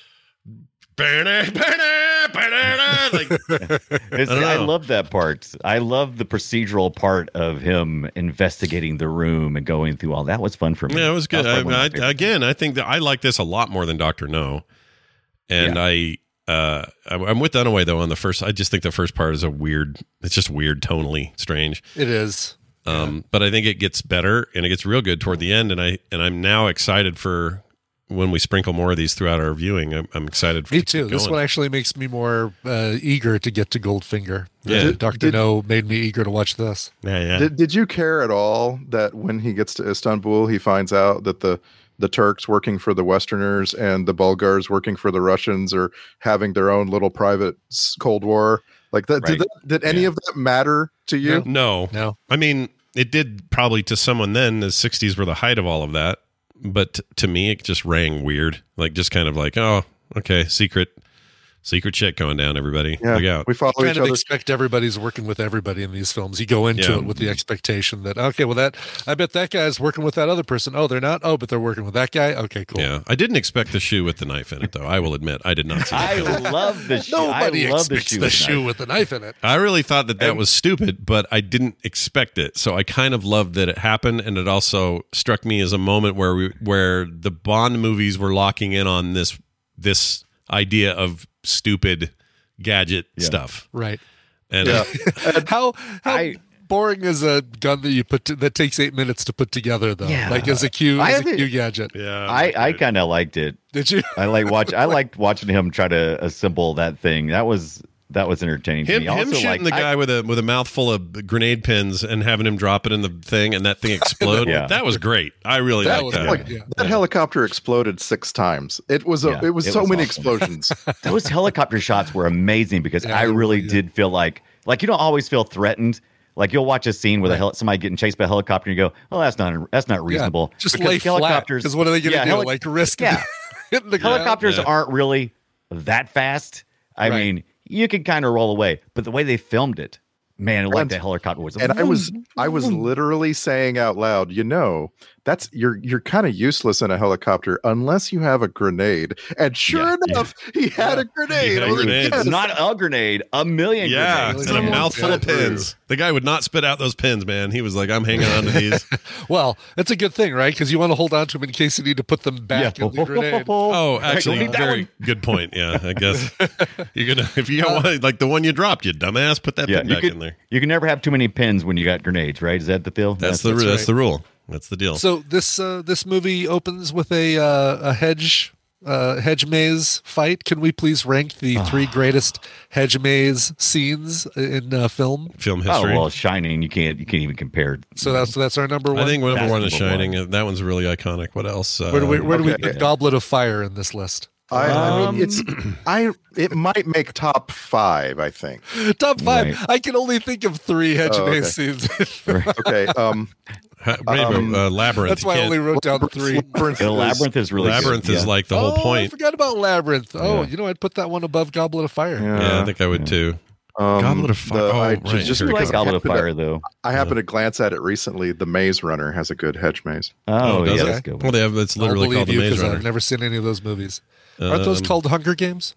Like, It's, I don't I, know. love that part. I love the procedural part of him investigating the room and going through all that. Was fun for me. yeah, it was good. That I, probably one of my I, favorites. again, I think that I like this a lot more than Doctor No, and I. Uh, I'm I'm with Dunaway though on the first. I just think the first part is a weird. It's just weird, tonally strange. It is. Um, but I think it gets better and it gets real good toward the end. And I and I'm now excited for when we sprinkle more of these throughout our viewing. I'm, I'm excited. For Me to too. keep This going. one actually makes me more uh, eager to get to Goldfinger. Yeah. Uh, Doctor Did- No made me eager to watch this. Yeah, yeah. Did, did you care at all that when he gets to Istanbul, he finds out that the the Turks working for the Westerners and the Bulgars working for the Russians are having their own little private s- Cold War? Like that, Right. did, that, did any Yeah. of that matter to you? no, No. I mean, it did probably to someone then. The sixties were the height of all of that, but t- to me, it just rang weird. Like just kind of like, oh, okay, secret, secret shit going down. Everybody, Yeah, look out. we follow Kind each of other. expect everybody's working with everybody in these films. You go into Yeah. it with the expectation that, okay, well, that I bet that guy's working with that other person. Oh, they're not. Oh, but they're working with that guy. Okay, cool. Yeah, I didn't expect the shoe with the knife in it, though. I will admit, I did not see that I coming. love the shoe. Nobody I love the expects shoe. the with shoe knife. with the knife in it. I really thought that that was stupid, but I didn't expect it. So I kind of loved that it happened, and it also struck me as a moment where we, where the Bond movies were locking in on this this idea of stupid gadget stuff. Right. And Yeah. How how I- boring is a gun that you put to, that takes eight minutes to put together though? Yeah. Like as a Q I as a think- Q gadget. yeah, I, I kind of liked it. Did you? I like watch. I liked watching him try to assemble that thing. That was that was entertaining to Him, me. him Also, shooting like, the I- guy with a with a mouthful of grenade pins and having him drop it in the thing and that thing explode. Yeah. That was great. I really That liked was that. like Yeah. that helicopter exploded six times. It was a Yeah, it was it so was many awesome. explosions. those helicopter shots were amazing because Yeah, I they really were, yeah. did feel like like you don't always feel threatened. Like you'll watch a scene with a heli- somebody getting chased by a helicopter and you go, "Oh, that's not that's not reasonable." Yeah, just Because lay flat. helicopters. Because what are they going to yeah, do? heli- like risk yeah. hitting the ground? helicopters Yeah. aren't really that fast. I Right. mean, you can kind of roll away, but the way they filmed it, man, like And- the helicopter was. And I was I was literally saying out loud, you know, that's you're you're kind of useless in a helicopter unless you have a grenade. And sure Yeah, enough, he had a grenade. He had I was like, grenades. yes. not a grenade, a million. Yeah, grenades. and a Someone mouthful of got through. pins. The guy would not spit out those pins, man. He was like, "I'm hanging on to these." Well, that's a good thing, right? Because you want to hold on to them in case you need to put them back in the grenade. Oh, Don't actually, need that very one. good point. Yeah, I guess you're gonna if you don't want like the one you dropped, you dumbass, put that Yeah, pin you back can, in there. you can never have too many pins when you got grenades, right? Is that the deal? That's, the that's that's right. the rule. That's the deal. So this uh, this movie opens with a uh, a hedge uh, hedge maze fight. Can we please rank the Ah. three greatest hedge maze scenes in uh, film? Film Oh history. well, Shining. You can't you can't even compare. So that's that's our number one. I think number That's one is number Shining. one. Uh, That one's really iconic. What else? Uh, where do we where do we Okay. put Goblet of Fire in this list? I, I Um, mean, it's I. It might make top five. I think. Top five. Right. I can only think of three hedge Oh, maze scenes. Okay. Um. ha- wait, um, uh, Labyrinth. That's why I You only can't- wrote down three. Labyrinth The is- labyrinth is really Labyrinth good. is yeah. like the whole oh, I point. forgot about Labyrinth. Oh, Yeah. you know, I'd put that one above Goblet of Fire. Yeah. Yeah, I think I would too. Um, Goblet of Fire. the- Oh, I right. ju- just Here I it like goes. Goblet of happened to- Fire though. I happened to glance at it recently. The Maze Runner has a good hedge maze. Oh, does yeah, it? that's a good. Well, One. they have. It's literally I'll called believe the you Maze because Runner. I've never seen any of those movies. Aren't those Um, called Hunger Games?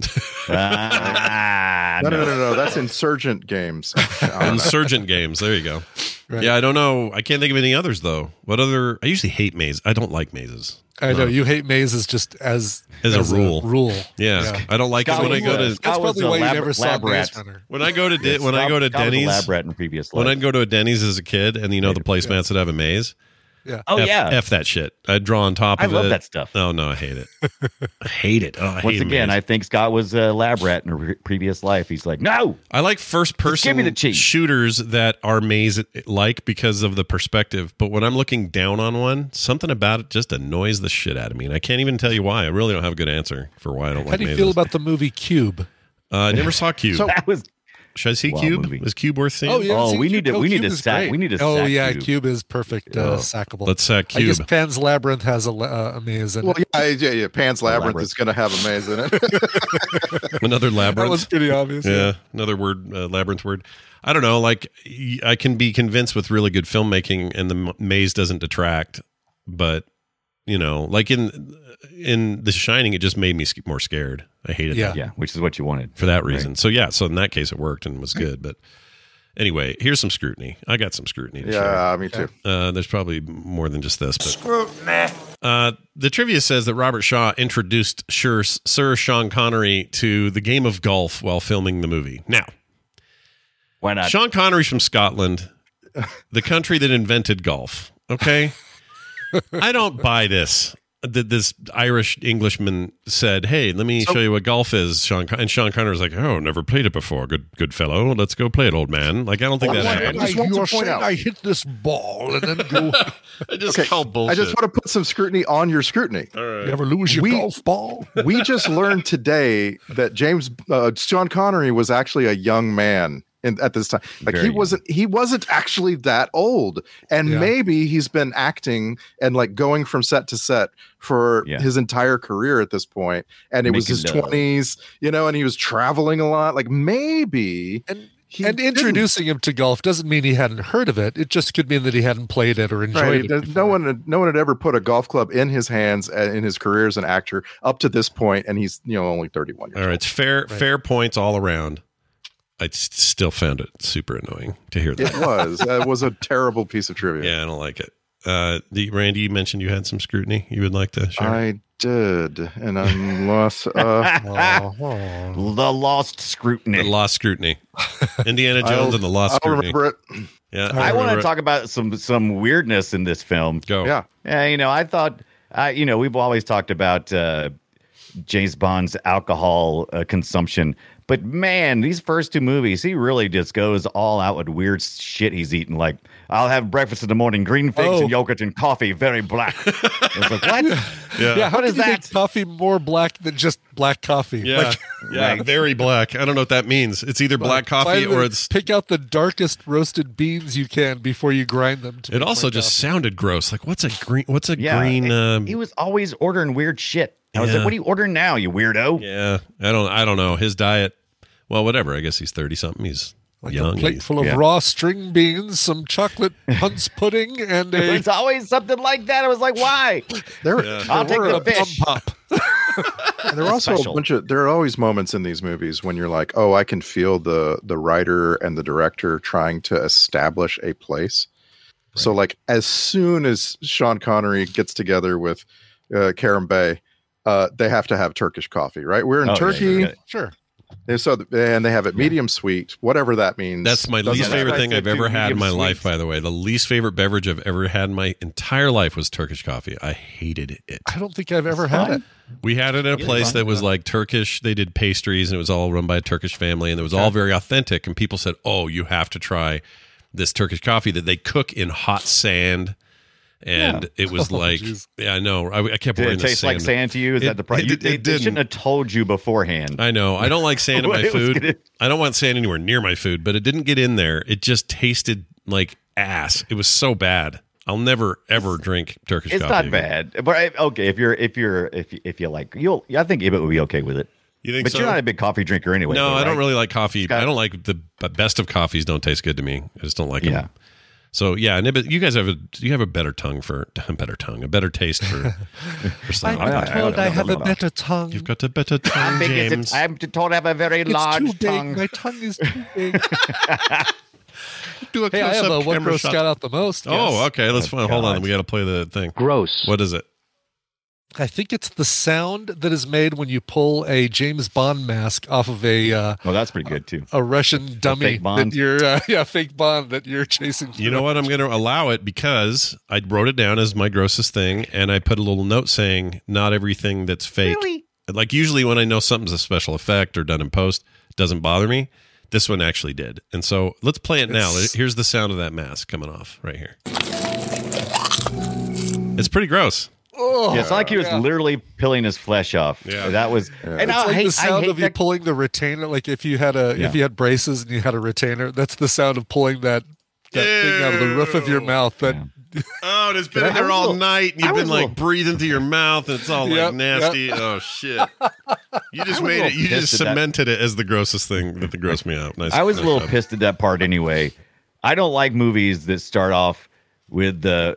Ah, No, no, no, no, no. That's Insurgent Games. Insurgent Games. There you go. Right. Yeah, I don't know. I can't think of any others though. What other? I usually hate mazes. I don't like mazes. I know No. you hate mazes just as As a rule. rule. Yeah, I don't like it Scott when I was, go uh, to That's Scott was probably a why you lab- never saw lab Maze rat. Runner. when I go to Yeah, Di- when I Scott- go to Scott was a Denny's lab rat in previous when life. I'd go to a Denny's as a kid, and you know the placemats that have a maze. Yeah. Oh F, yeah. F that shit. I'd draw on top I of it. love that stuff. Oh no, I hate it. I hate it. Oh, I Once hate again, maze. I think Scott was a lab rat in a re- previous life. He's like, no. I like first Just give me person the cheese. shooters that are maze like because of the perspective. But when I'm looking down on one, something about it just annoys the shit out of me. And I can't even tell you why. I really don't have a good answer for why I don't How like do you mazes. feel about the movie Cube? uh, I never saw Cube. So- That was. Should I see Wow, Cube? movie. Is Cube worth seeing? Oh, yeah. Oh, see, we need to- oh, we need Cube to is sack- great. we need to Oh sack yeah, Cube. Cube is perfect. Uh, Yeah. sackable. Let's sack I guess Cube. Pan's Labyrinth has a, la- uh, a maze in Well, it. yeah, yeah, yeah. Pan's Labyrinth, Labyrinth. is going to have a maze in it. Another That was labyrinth. pretty obvious. Yeah, another word, uh, labyrinth word. I don't know. Like, y- I can be convinced with really good filmmaking, and the m- maze doesn't detract. But you know, like in in The Shining, it just made me sk- more scared. I hated Yeah. that Yeah, which is what you wanted. for that reason. So yeah, so in that case, it worked and was good. But anyway, here's some scrutiny. I got some scrutiny. To share. Yeah, me too. Uh, there's probably more than just this, but uh, the trivia says that Robert Shaw introduced Sir, Sir Sean Connery to the game of golf while filming the movie. Now, Why not? Sean Connery's from Scotland, the country that invented golf. Okay, I don't buy this. That this Irish Englishman said, "Hey, let me So- show you what golf is." Sean Con- and Sean Connery's like, "Oh, never played it before. Good, good fellow. Let's go play it, old man." Like, I don't think Well, that why- happened. I just want to You're point saying out- I hit this ball and then go. I just Okay, call bullshit. I just want to put some scrutiny on your scrutiny. All right. You ever lose your We- golf ball? We just learned today that James uh, Sean Connery was actually a young man in, at this time. Like Very he young. wasn't he wasn't actually that old, and Yeah. maybe he's been acting and like going from set to set for Yeah. his entire career at this point, and it was Making his dough. twenties, you know, and he was traveling a lot. Like maybe And he and didn't. introducing him to golf doesn't mean he hadn't heard of it. It just could mean that he hadn't played it or enjoyed Right. it. There's No before. one, had- no one had ever put a golf club in his hands uh, in his career as an actor up to this point, and he's you know only thirty-one years All right, old. it's fair fair points all around. I s- still found it super annoying to hear that. It was. It was a terrible piece of trivia. Yeah, I don't like it. Uh, the, Randy, you mentioned you had some scrutiny you would like to share. I did, and I'm lost. Uh, The lost scrutiny. the lost scrutiny. Indiana Jones I'll- and the lost I'll scrutiny. remember it. Yeah, I want remember to it. talk about some some weirdness in this film. Go. Yeah, Yeah, you know, I thought, uh, you know, we've always talked about, uh, James Bond's alcohol uh, consumption. But man, these first two movies, he really just goes all out with weird shit he's eating. Like, I'll have breakfast in the morning, green figs Oh. and yogurt and coffee, very black. I was like, what? Yeah. Yeah, how What can is you make that? coffee more black than just black coffee? Yeah, Like, yeah, Right. very black. I don't know what that means. It's either black coffee either or it's. pick out the darkest roasted beans you can before you grind them. To It make also white just coffee. sounded gross. Like, what's a green? What's a Yeah, green? it- Um, he was always ordering weird shit. I was Yeah. like, what are you ordering now, you weirdo? yeah, I don't. I don't know his diet. Well, whatever. I guess he's thirty something. He's like young. a plate He's- full of yeah. raw string beans, some chocolate Hunt's pudding, and a, It's always something like that. I was like, why? There, Yeah. I'll take were the a- fish. plum pop. And there are also Special. a bunch of there are always moments in these movies when you're like, oh, I can feel the the writer and the director trying to establish a place. So like as soon as Sean Connery gets together with uh, Karen Bay, uh, they have to have Turkish coffee, right? We're in Oh, yeah, Turkey, yeah, yeah. Sure. and so and they have it medium sweet, whatever that means. That's my Doesn't least matter. favorite why I thing said I've do ever had in my medium life, sweets. by the way. The least favorite beverage I've ever had in my entire life was Turkish coffee. I hated it. I don't think I've ever had it. We had it at a Really place fun. that was like Turkish. They did pastries and it was all run by a Turkish family and it was all very authentic. And people said, oh, you have to try this Turkish coffee that they cook in hot sand. And it was Oh, like, geez. yeah, I know. I, I kept Did wearing it the taste like sand. sand to you? Is It- that the price? it- You, it they, they didn't. shouldn't have told you beforehand. I know. I don't like sand in What my it was food. gonna- I don't want sand anywhere near my food, but it didn't get in there. It just tasted like ass. It was so bad. I'll never ever drink Turkish It's coffee. not again. bad, but I- okay. If you're if you're if you, if you like, you'll. I think Ibit would be okay with it. You think But so? you're not a big coffee drinker anyway. no, though, I don't right? really like coffee. got- I don't like the the best of coffees. Don't taste good to me. I just don't like Yeah. them. So yeah, Nibbit, you guys have a you have a better tongue for a better tongue, a better taste for, for sound. I- I- Told I, I- have a I- better tongue. You've got a better How tongue, big is James. it? I'm told I have a very it's large too big. tongue. My tongue is too big. Do a Hey, I have close-up a what camera gross shot. got out the most. Oh, yes. okay. Let's find. Hold on. God. We got to play the thing. Gross. What is it? I think it's the sound that is made when you pull a James Bond mask off of a uh, Oh, that's pretty good too. a Russian dummy fake Bond? that you're uh, yeah fake Bond that you're chasing. You know what? I'm going to allow it because I wrote it down as my grossest thing, and I put a little note saying not everything that's fake. Really? Like usually when I know something's a special effect or done in post, it doesn't bother me. This one actually did, and so let's play it now. It's- Here's the sound of that mask coming off right here. It's pretty gross. Oh, Yeah, it's not like he was yeah. literally peeling his flesh off. Yeah. That was. And It's I like hate, the sound I hate of you that. pulling the retainer. Like if you had a Yeah. if you had braces and you had a retainer, that's the sound of pulling that that thing out of the roof of your Ew. mouth. That Oh, and it's been I- in I there was a all little- night, and I you've was been a like little- breathing through your mouth, and it's all like Yep, nasty. Oh shit! You just was a made it. little You just pissed at that. cemented it as the grossest thing that the grossed me out. Nice. I was a nice little job. pissed at that part anyway. I don't like movies that start off with the.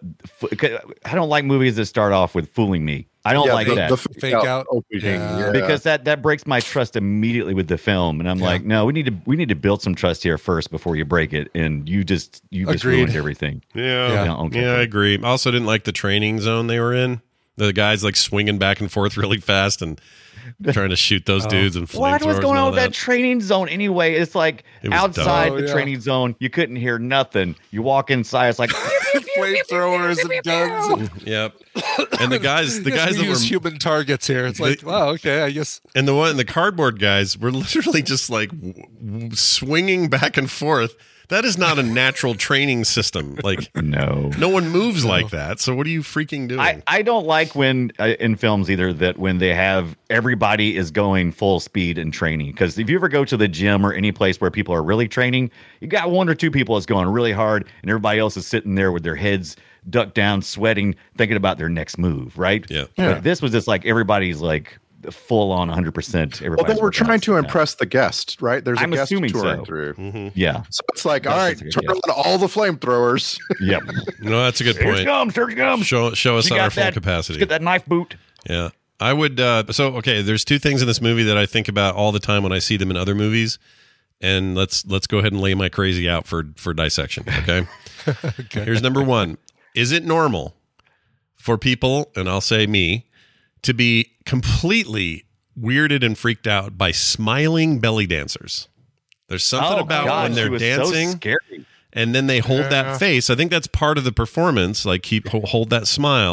I don't like movies that start off with fooling me. I don't Yeah, like the, that. the Fake out. opening, Yeah. yeah. because that that breaks my trust immediately with the film, and I'm Yeah. like, no, we need to we need to build some trust here first before you break it, and you just you just Agreed. ruined everything. Yeah, Yeah. yeah, I don't care for I it. agree. I also didn't like the training zone they were in. The guys like swinging back and forth really fast and trying to shoot those dudes and What was flamethrowers going and all on with that training zone anyway? It's like It was outside dumb. the Oh, yeah. training zone, you couldn't hear nothing. You walk inside, it's like flamethrowers and guns. And, Yep. And the guys, the Yes, guys we that were use human targets here. It's like, They- wow, okay, I guess. and the one, the cardboard guys were literally just like w- w- swinging back and forth. That is not a natural training system. Like no. no one moves like that. So what are you freaking doing? I, I don't like when uh, in films either that when they have everybody is going full speed in training, because if you ever go to the gym or any place where people are really training, you got one or two people that's going really hard and everybody else is sitting there with their heads ducked down, sweating, thinking about their next move, right? Yeah. But this was just like everybody's like full on one hundred percent. Well, they were trying to impress the guest, right? There's a I'm guest assuming touring so. through. Mm-hmm. Yeah. So it's like, all That's right, a turn good on all the flamethrowers. Yep. no, that's a good Here she point. comes. Here she comes. Show show us She on got our full that- capacity. Get that knife boot. Yeah. I would uh so okay, there's two things in this movie that I think about all the time when I see them in other movies. And let's let's go ahead and lay my crazy out for for dissection, okay? Okay. Here's number one. Is it normal for people, and I'll say me, to be completely weirded and freaked out by smiling belly dancers? There's something Oh, about God, when she they're was dancing So scary. and then they hold Yeah. that face. I think that's part of the performance. Like keep ho- hold that smile.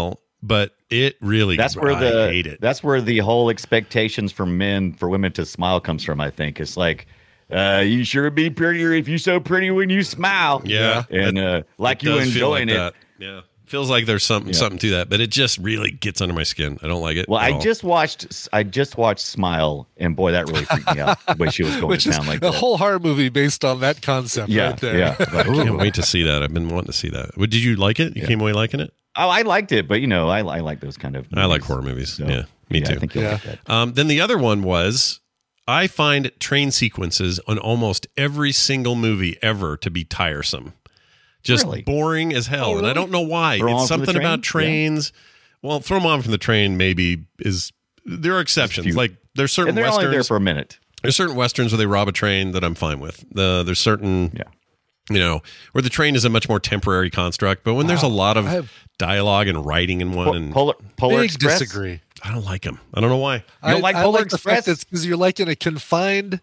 but it really That's where I the hate it. that's where the whole expectations for men for women to smile comes from. I think it's like, uh, you sure be prettier if you so pretty when you smile. Yeah, and it- uh, like it you does feel enjoying like it. that. Yeah, feels like there's something Yeah. something to that, but it just really gets under my skin. I don't like it. Well, at I all. just watched I just watched Smile, and boy, that really freaked me out. The way she was going Which to is town like a that. whole horror movie based on that concept yeah, right there. yeah. Like, I can't ooh. wait to see that. I've been wanting to see that. What, did you like it? You Yeah. came away liking it? Oh, I liked it, but you know, I, I like those kind of. I like movies. horror movies. So, yeah, me yeah, too. I think you'll Yeah. like that. Um, then the other one was I find train sequences on almost every single movie ever to be tiresome, just Really? boring as hell, Oh, and I really? don't know why. Throw 'em It's on from the something train? about trains. Well, throw them on from the train maybe is there are exceptions. few. Like there's certain And they're only there westerns. for a minute. There's certain westerns where they rob a train that I'm fine with. The there's certain Yeah. you know, where the train is a much more temporary construct. But when there's a lot of I have- dialogue and writing in one, Po- and Polar Polar Big Express. disagree. I don't like them. I don't know why. You I don't like I Polar like the Express? fact that because you're like in a confined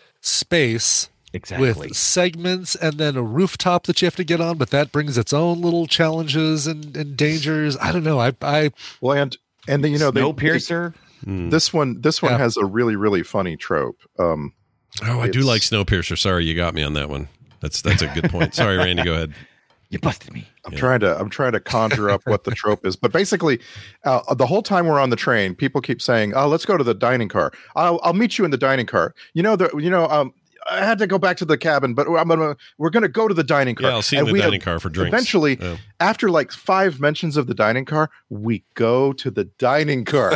space Exactly. with segments and then a rooftop that you have to get on, but that brings its own little challenges and, and dangers. I don't know. I I Well, and and then, you know, they, Snowpiercer. Hmm. this one this one Yeah. has a really really funny trope. Um, Oh, I do It's- like Snowpiercer. Sorry, you got me on that one. That's that's a good point. Sorry, Randy. Go ahead. You busted me. I'm trying to I'm trying to conjure up what the trope is, but basically, uh, the whole time we're on the train, people keep saying, "Oh, let's go to the dining car. I'll I'll meet you in the dining car." You know, the you know, um, I had to go back to the cabin, but I'm gonna we're gonna go to the dining car. Yeah, I'll see you in And the we dining have- car for drinks. Eventually, Yeah. after like five mentions of the dining car, we go to the dining car.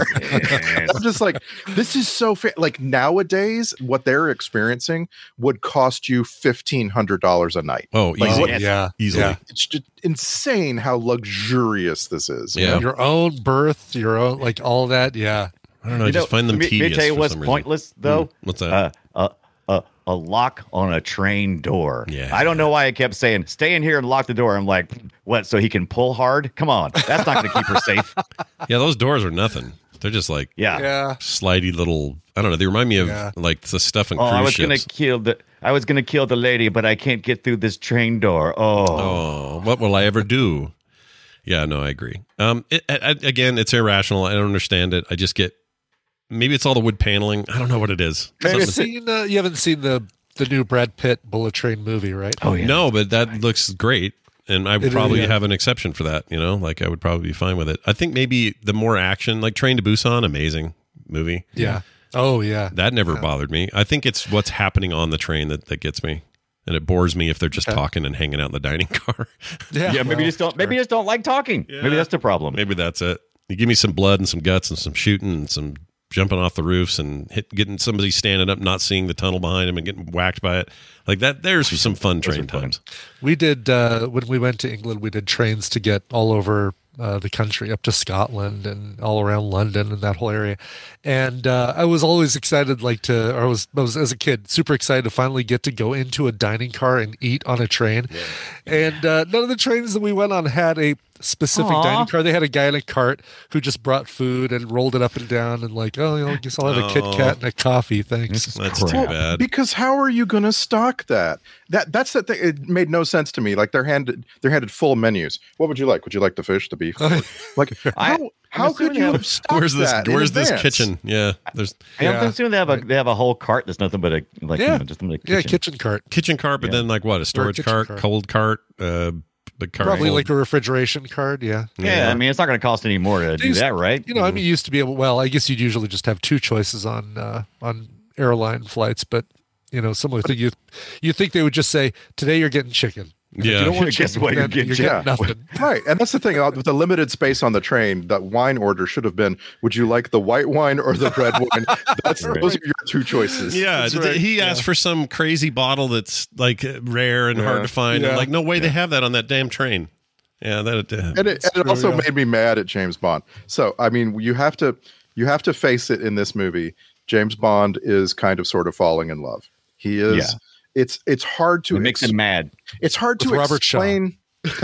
I'm just like, this is so fa-. Like nowadays, what they're experiencing would cost you fifteen hundred dollars a night. Oh, Like, easy, what- yeah, easily. yeah. It's just insane how luxurious this is. you Yeah. know? Your own birth, your own like all that. Yeah. I don't know. I You just know, find them me- me tedious. tell you for what's some reason. pointless though. Hmm, What's that? Uh, a, a, a lock on a train door. Yeah. I don't know why I kept saying, stay in here and lock the door. I'm like, what? So he can pull hard? Come on. That's not going to keep her safe. yeah, those doors are nothing. They're just like Yeah. Yeah. slidey little. I don't know. They remind me of Yeah. like the stuff in Oh, cruise I was ships. going to kill the, I was going to kill the lady, but I can't get through this train door. Oh, Oh, what will I ever do? Yeah, no, I agree. Um, it, I, I- again, it's irrational. I don't understand it. I just get maybe it's all the wood paneling. I don't know what it is. Have you Something- seen? Uh, you haven't seen the the new Brad Pitt Bullet Train movie, right? oh yeah. No, but that looks great, and I would It is, probably yeah. have an exception for that. You know, like I would probably be fine with it. I think maybe the more action, like Train to Busan, amazing movie. Yeah. Oh yeah. That never bothered me. I think it's what's happening on the train that, that gets me. And it bores me if they're just Okay. talking and hanging out in the dining car. Yeah. Yeah, maybe well, you just don't. Maybe you just don't like talking. Yeah. Maybe that's the problem. Maybe that's it. You give me some blood and some guts and some shooting and some jumping off the roofs and hit, getting somebody standing up, not seeing the tunnel behind him and getting whacked by it. Like that, there's some fun Those train are fun. times. We did uh, when we went to England. We did trains to get all over uh, the country, up to Scotland and all around London and that whole area. And uh, I was always excited, like to, or I was, I was as a kid, super excited to finally get to go into a dining car and eat on a train. And uh, none of the trains that we went on had a specific Aw. dining car. They had a guy in a cart who just brought food and rolled it up and down and like, oh, you know, I guess I'll have a Kit Oh. Kat and a coffee, thanks. That's crap. too bad. Because how are you going to stock that? That that's the thing. It made no sense to me. Like they're handed they're handed full menus. What would you like? Would you like the fish, the beef? Like I- how how assuming could they you have- have stocked Where's this? that in Where's this advance? kitchen? Yeah, there's I Yeah. am assuming they have a they have a whole cart that's nothing but a like Yeah. you know, just a kitchen. Yeah, kitchen cart. kitchen cart, but Yeah. then like what? A storage kitchen cart, cart. cold cart, uh, big cart. Probably full- like a refrigeration card, yeah. Yeah, I mean it's not going to cost any more to do These- that, right? You know, I mean, you used to be able. Well, I guess you'd usually just have two choices on uh, on airline flights, but you know, similar thing. You you think they would just say, "Today you're getting chicken." And if Yeah. you don't want Guess chicken, what? You're then getting you're chicken. getting nothing. Right, and that's the thing. uh, With the limited space on the train, the wine order should have been: would you like the white wine or the red wine? That's Right. those are your two choices. Yeah, That's did- right. he Yeah. asked for some crazy bottle that's like uh, rare and hard Yeah. to find. And Yeah. like, no way they have that on that damn train. Yeah, that. Uh, and it, and it true, also yeah. made me mad at James Bond. So I mean, you have to you have to face it in this movie. James Bond is kind of sort of falling in love. He is. Yeah. It's it's hard to It makes ex- him mad. it's hard With to Robert Shaw. explain.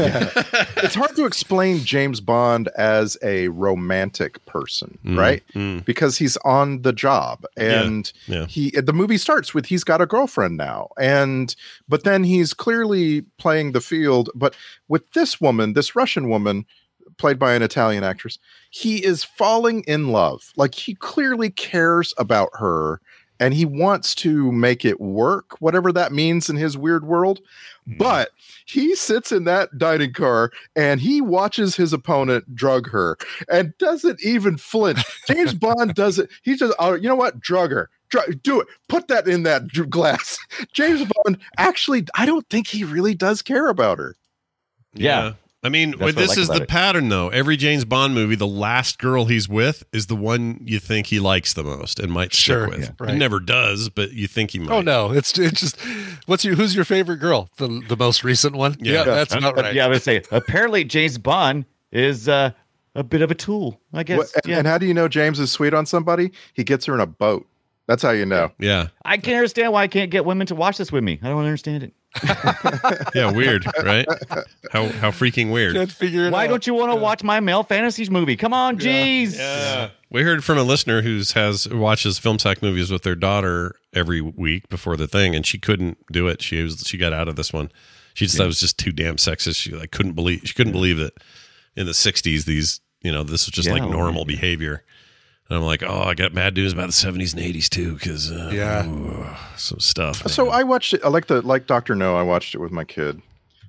It's hard to explain James Bond as a romantic person, Mm, right? mm. Because he's on the job, and yeah. he the movie starts with he's got a girlfriend now, and but then he's clearly playing the field. But with this woman, this Russian woman, played by an Italian actress. He is falling in love. Like, he clearly cares about her and he wants to make it work, whatever that means in his weird world. Mm. But he sits in that dining car and he watches his opponent drug her and doesn't even flinch. James Bond doesn't. He just, oh, you know what? Drug her. Drug, do it. Put that in that glass. James Bond, actually, I don't think he really does care about her. Yeah. yeah. I mean, That's this like is the it. pattern, though. Every James Bond movie, the last girl he's with is the one you think he likes the most and might sure, stick with. Yeah, right. He never does, but you think he might. Oh no, it's it's just what's your who's your favorite girl? The the most recent one? Yeah, yeah that's about right. Yeah, I would say apparently James Bond is uh, a bit of a tool, I guess. What, and, yeah. and how do you know James is sweet on somebody? He gets her in a boat. That's how you know. Yeah. I can't understand why I can't get women to watch this with me. I don't understand it. Yeah, weird, right? How how freaking weird. Can't figure it why out. don't you want to yeah. watch my male fantasies movie? Come on, jeez. Yeah. yeah. We heard from a listener who's has who watches Film Sack movies with their daughter every week before the thing, and she couldn't do it. She was she got out of this one. She just yeah. thought it was just too damn sexist. She like couldn't believe she couldn't believe that in the sixties these you know this was just yeah, like normal yeah. behavior. And I'm like, oh, I got bad news about the seventies and eighties too, because uh, yeah, ooh, some stuff. Man. So I watched it. I like the like Doctor No. I watched it with my kid,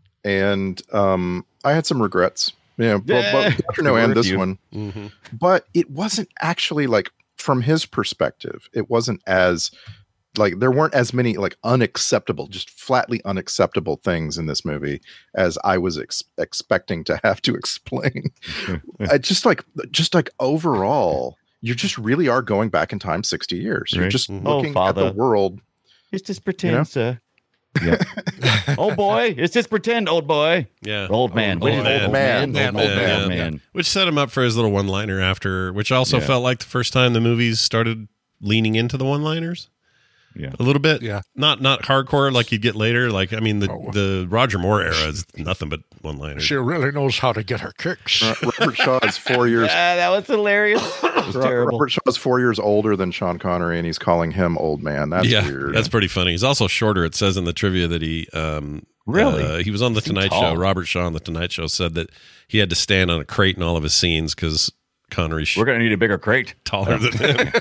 and um, I had some regrets. Yeah, yeah. both Doctor No and this you. one, mm-hmm. but it wasn't actually like from his perspective. It wasn't as like there weren't as many like unacceptable, just flatly unacceptable things in this movie as I was ex- expecting to have to explain. I just like just like overall. You just really are going back in time sixty years. You're right. just Mm-hmm. looking oh, at the world. It's just pretend, you know? sir. Yeah. Oh boy, it's just pretend, old boy. Yeah, old man, old, old, man. old man, Old man. old man, old man. Old man. man. Which set him up for his little one-liner after, which also Yeah. felt like the first time the movies started leaning into the one-liners. Yeah, a little bit. Yeah, not not hardcore like you'd get later. Like I mean, the oh. the Roger Moore era is nothing but one-liners. She really knows how to get her kicks. Uh, Robert Shaw is four years. Uh, that was hilarious. It was terrible. Robert Shaw is four years older than Sean Connery, and he's calling him old man. That's yeah, weird. That's pretty funny. He's also shorter. It says in the trivia that he um, really uh, he was on the He's Tonight tall. Show. Robert Shaw on the Tonight Show said that he had to stand on a crate in all of his scenes because Connery's We're gonna need a bigger crate. taller than him.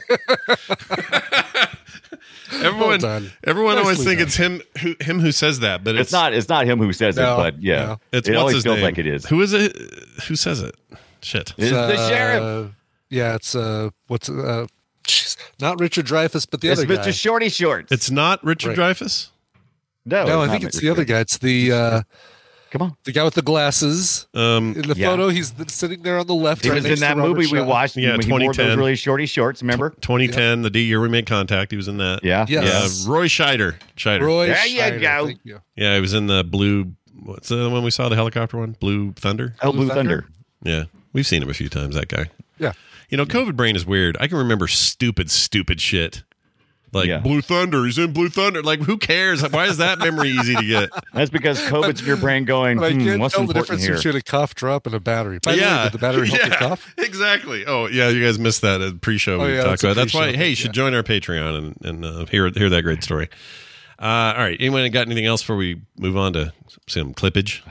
Everyone, Well done. everyone Nicely always think done. it's him who him who says that, but it's, It's not. It's not him who says No, it, but yeah, no. It's it what's always his feels name? like it is. Who is it? Who says it? Shit. It's the uh, sheriff. Yeah, it's uh, what's uh, geez, not Richard Dreyfuss, but the It's other Mister guy. Shorty Shorts. It's not Richard Right. Dreyfuss. no, no, I not think it's Mister the other guy. It's the uh, Come on. the guy with the glasses. Um, In the Yeah. photo, he's th- sitting there on the left. He right was next in that to Robert movie we Shaw. watched. Yeah, when he wore twenty ten. those really shorty shorts. Remember? twenty ten, the D year we made contact. He was in that. Yeah. Yes. Yeah, Roy Scheider. Scheider. Roy There you Scheider, go. thank you. Yeah, he was in the Blue. What's the one we saw? The helicopter one, Blue Thunder. Oh, Blue Blue Thunder. Thunder? Yeah, we've seen him a few times. That guy. Yeah. You know, COVID brain is weird. I can remember stupid, stupid shit. Like Yeah. Blue Thunder, he's in Blue Thunder. Like, who cares? Why is that memory easy to get? That's because COVID's in your brain going, But I hmm, can't what's tell the important difference here? between a cough drop and a battery. By the way, yeah, did the battery help yeah, your cough? Exactly. Oh, yeah, you guys missed that at pre-show. Oh, we yeah, talked that's a about. That's why. pre-show Hey, you thing, should yeah. join our Patreon and and uh, hear hear that great story. Uh, all right. Anyone got anything else before we move on to some clippage?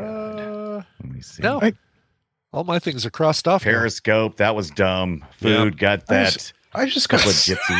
Uh, Let me see. no. I- All my things are crossed off. now. Periscope, that was dumb. Food, Yeah. got I that. just, I just got Couple of gypsies.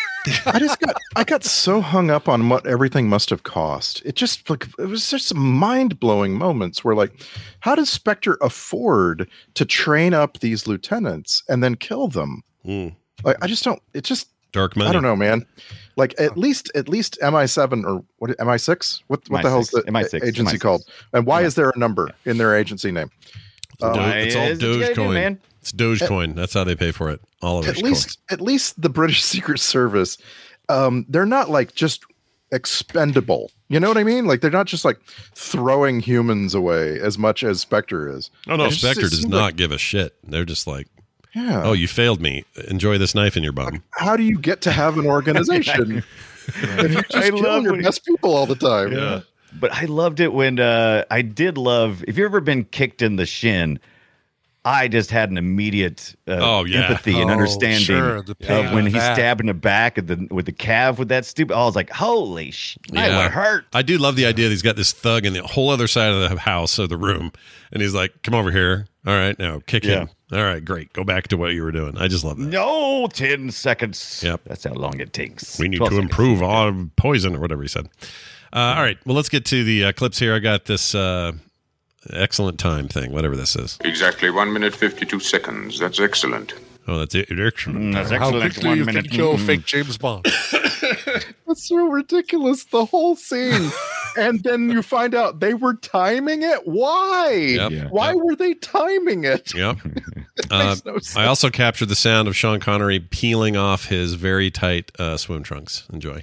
I just got I got so hung up on what everything must have cost. It just like it was just some mind-blowing moments where like how does Spectre afford to train up these lieutenants and then kill them? Mm, Like I just don't it just dark money. I don't know, man. Like at least at least M I seven or what M I six? What what the hell's the M I six, agency M I six. called? And why is there a number in their agency name? It's, all, Um, Do- it's all It's what you gotta do, Dogecoin. man. It's Dogecoin. That's how they pay for it. All of At it's least at least the British Secret Service, um, they're not like just expendable. You know what I mean? Like they're not just like throwing humans away as much as Spectre is. Oh no, It just- Spectre it does seems not like- give a shit. They're just like, Yeah. oh, you failed me. Enjoy this knife in your bum. How do you get to have an organization if you I just kill love your when- best people all the time? Yeah. But I loved it when uh, I did love. If you've ever been kicked in the shin, I just had an immediate uh, Oh, yeah. empathy and Oh, understanding sure, the pain of when of he that. stabbed in the back of the, with the calf with that stupid. I was like, holy sh! I Yeah. would hurt. I do love the idea that he's got this thug in the whole other side of the house or the room, and he's like, "Come over here. All right, now kick him. All right, great. Go back to what you were doing." I just love that. No, ten seconds. Yep. That's how long it takes. We need twelve to seconds. improve our poison or whatever he said. Uh, all right, well, let's get to the uh, clips here. I got this uh, excellent time thing, whatever this is. Exactly one minute fifty-two seconds. That's excellent. Oh, that's it. Excellent. Mm, that's How excellent. quickly One you minute. can kill Mm. fake James Bond. That's so ridiculous. The whole scene. And then you find out they were timing it. Why? Yep. Yeah. Why Yep. were they timing it? Yep. It Uh, makes no sense. I also captured the sound of Sean Connery peeling off his very tight uh, swim trunks. Enjoy.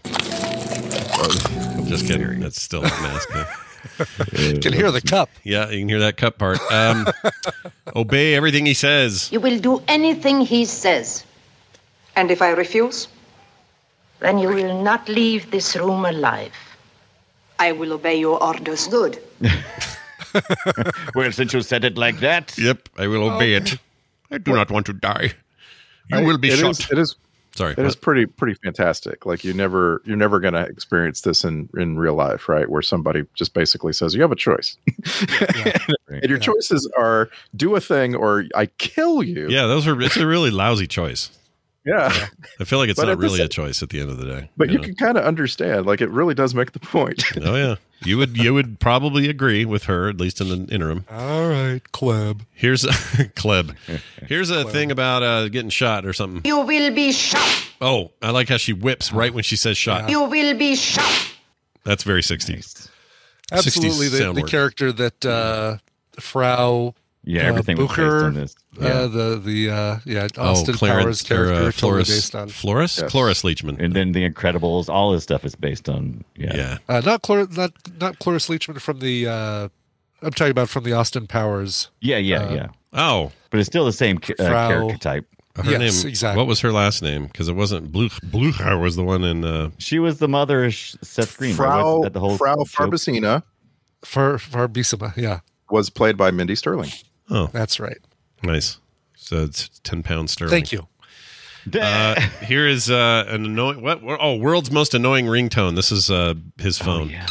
Just kidding. That's still a mask. Huh? You can hear the cup. Yeah, you can hear that cup part. Um, obey everything he says. You will do anything he says. And if I refuse, Then you will not leave this room alive. I will obey your orders. Good. Well, since you said it like that, Yep, I will obey it. I do not want to die. You I- will be it shot. is- it is Sorry. It is pretty pretty fantastic. Like you never you're never going to experience this in in real life, right? Where somebody just basically says you have a choice, and your choices are do a thing or I kill you. Yeah, those are. It's a really lousy choice. Yeah. I feel like it's But not at the really sa- a choice at the end of the day. But you know? can kind of understand. Like it really does make the point. Oh yeah, you would. You would probably agree with her at least in the interim. All right, Kleb. Here's Kleb. Here's a thing about uh, getting shot or something. You will be shot. Oh, I like how she whips right when she says shot. You will be shot. That's very sixties. Absolutely, sixties the, sound the work. character that uh, Frau yeah, uh, everything was based Booker, on this. uh, Yeah. the the uh, yeah Austin oh, Powers Clarence or character, uh, totally Flores. based on Flores. Yes. Cloris Leachman. And then the Incredibles, all this stuff is based on. Yeah. yeah. uh, not Clor- not not Cloris Leachman from the. Uh, I'm talking about from the Austin Powers. Yeah, yeah, Uh, yeah. Oh, But it's still the same ca- uh, Frau- character type. her Yes, name. exactly. What was her last name? Because it wasn't Blue. Blucher was the one in. Uh, She was the mother of Sh- Seth Green. right? Frau Wasn't that the whole Frau show? Farbacina Far Farbissima, yeah, was played by Mindy Sterling. oh, that's right. nice. So it's ten pounds sterling. Thank you. Uh, here is uh, an annoying. What? Oh, world's most annoying ringtone. This is uh, his phone. yeah.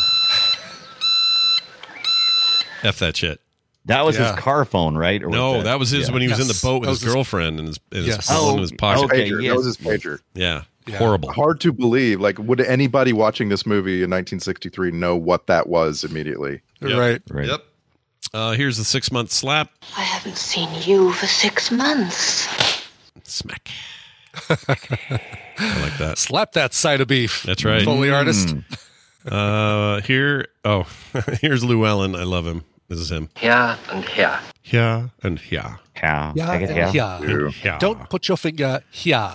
F that shit. That was Yeah. his car phone, right? Or No, that was his yeah. when he was in Yes. the boat with That his was his- girlfriend and his, and his Yes. phone in Oh, his pocket. okay. Pager. yes, That was his yes. pager. Yeah. Yeah. Horrible. Hard to believe. Like, would anybody watching this movie in nineteen sixty-three know what that was immediately? Yep. Right. Right. Yep. Uh, here's the six month slap. I haven't seen you for six months. Smack. I like that. Slap that side of beef. That's right. Foley artist. Uh, here. Oh, here's Llewellyn. I love him. This is him. Here and here. Yeah and yeah. Yeah. Yeah, Take it, and yeah. yeah. Yeah. Don't put your finger here.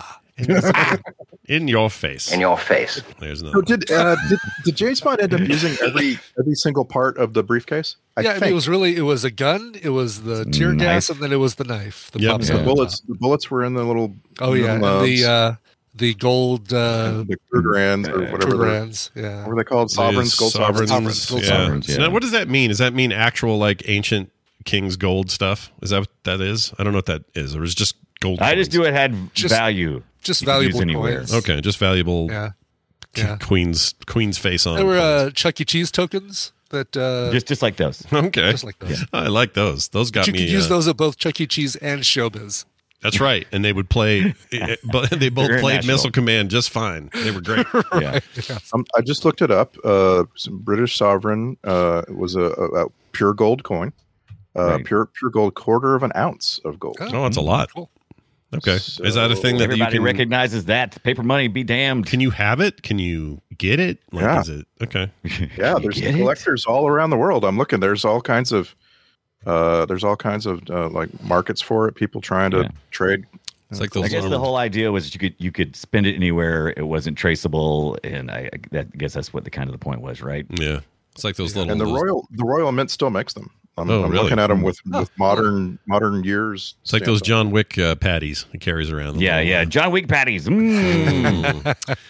In your face. In your face. There's So another. did, uh, did did James Bond end up using every every single part of the briefcase? I yeah, I mean, think it was really it was a gun, it was the tear Knife. gas, and then it was the knife. The Yep. pops the out. bullets. The bullets were in the little. Oh yeah, and little, the uh, the gold uh, the Krugerrands or whatever. they're- Krugerrands, yeah. What were they called? Sovereigns, gold sovereigns. Sovereigns, gold yeah. sovereigns, So yeah. now what does that mean? Does that mean actual like ancient king's gold stuff? Is that what that is? I don't know what that is. Or is it just gold? I just coins? knew it had Just- value. Just You could use valuable anywhere. coins. Okay, just valuable Yeah, k- yeah. queen's queen's face on. There were coins. uh, Chuck E. Cheese tokens that uh, Just just like those. okay, just like those. I like those. Those got you me. could use uh, those at both Chuck E. Cheese and Showbiz. That's right, and they would play. it- but they both They're played international. Missile Command just fine. They were great. Yeah. Um, I just looked it up. Uh, some British sovereign uh, was a, a, a pure gold coin. Uh, Right. Pure pure gold, quarter of an ounce of gold. Oh, that's a lot. Cool. Okay, is that a thing that you Everybody can? recognizes that. Paper money be damned. Can you have it? Can you get it? Like, Yeah. Is it okay? Yeah, there's get it? collectors all around the world. I'm looking. There's all kinds of, uh, there's all kinds of uh, like markets for it. People trying to Yeah. trade. It's like I those. guess the little- whole idea was you could you could spend it anywhere. It wasn't traceable, and I, I that, I guess that's what the kind of the point was, right? Yeah, it's like those little. And the those- Royal the Royal Mint still makes them. I'm, Oh, I'm really? looking at them with, with modern modern years. It's like those stamps on John Wick uh, patties he carries around. Yeah, yeah. John Wick patties. Mm. them.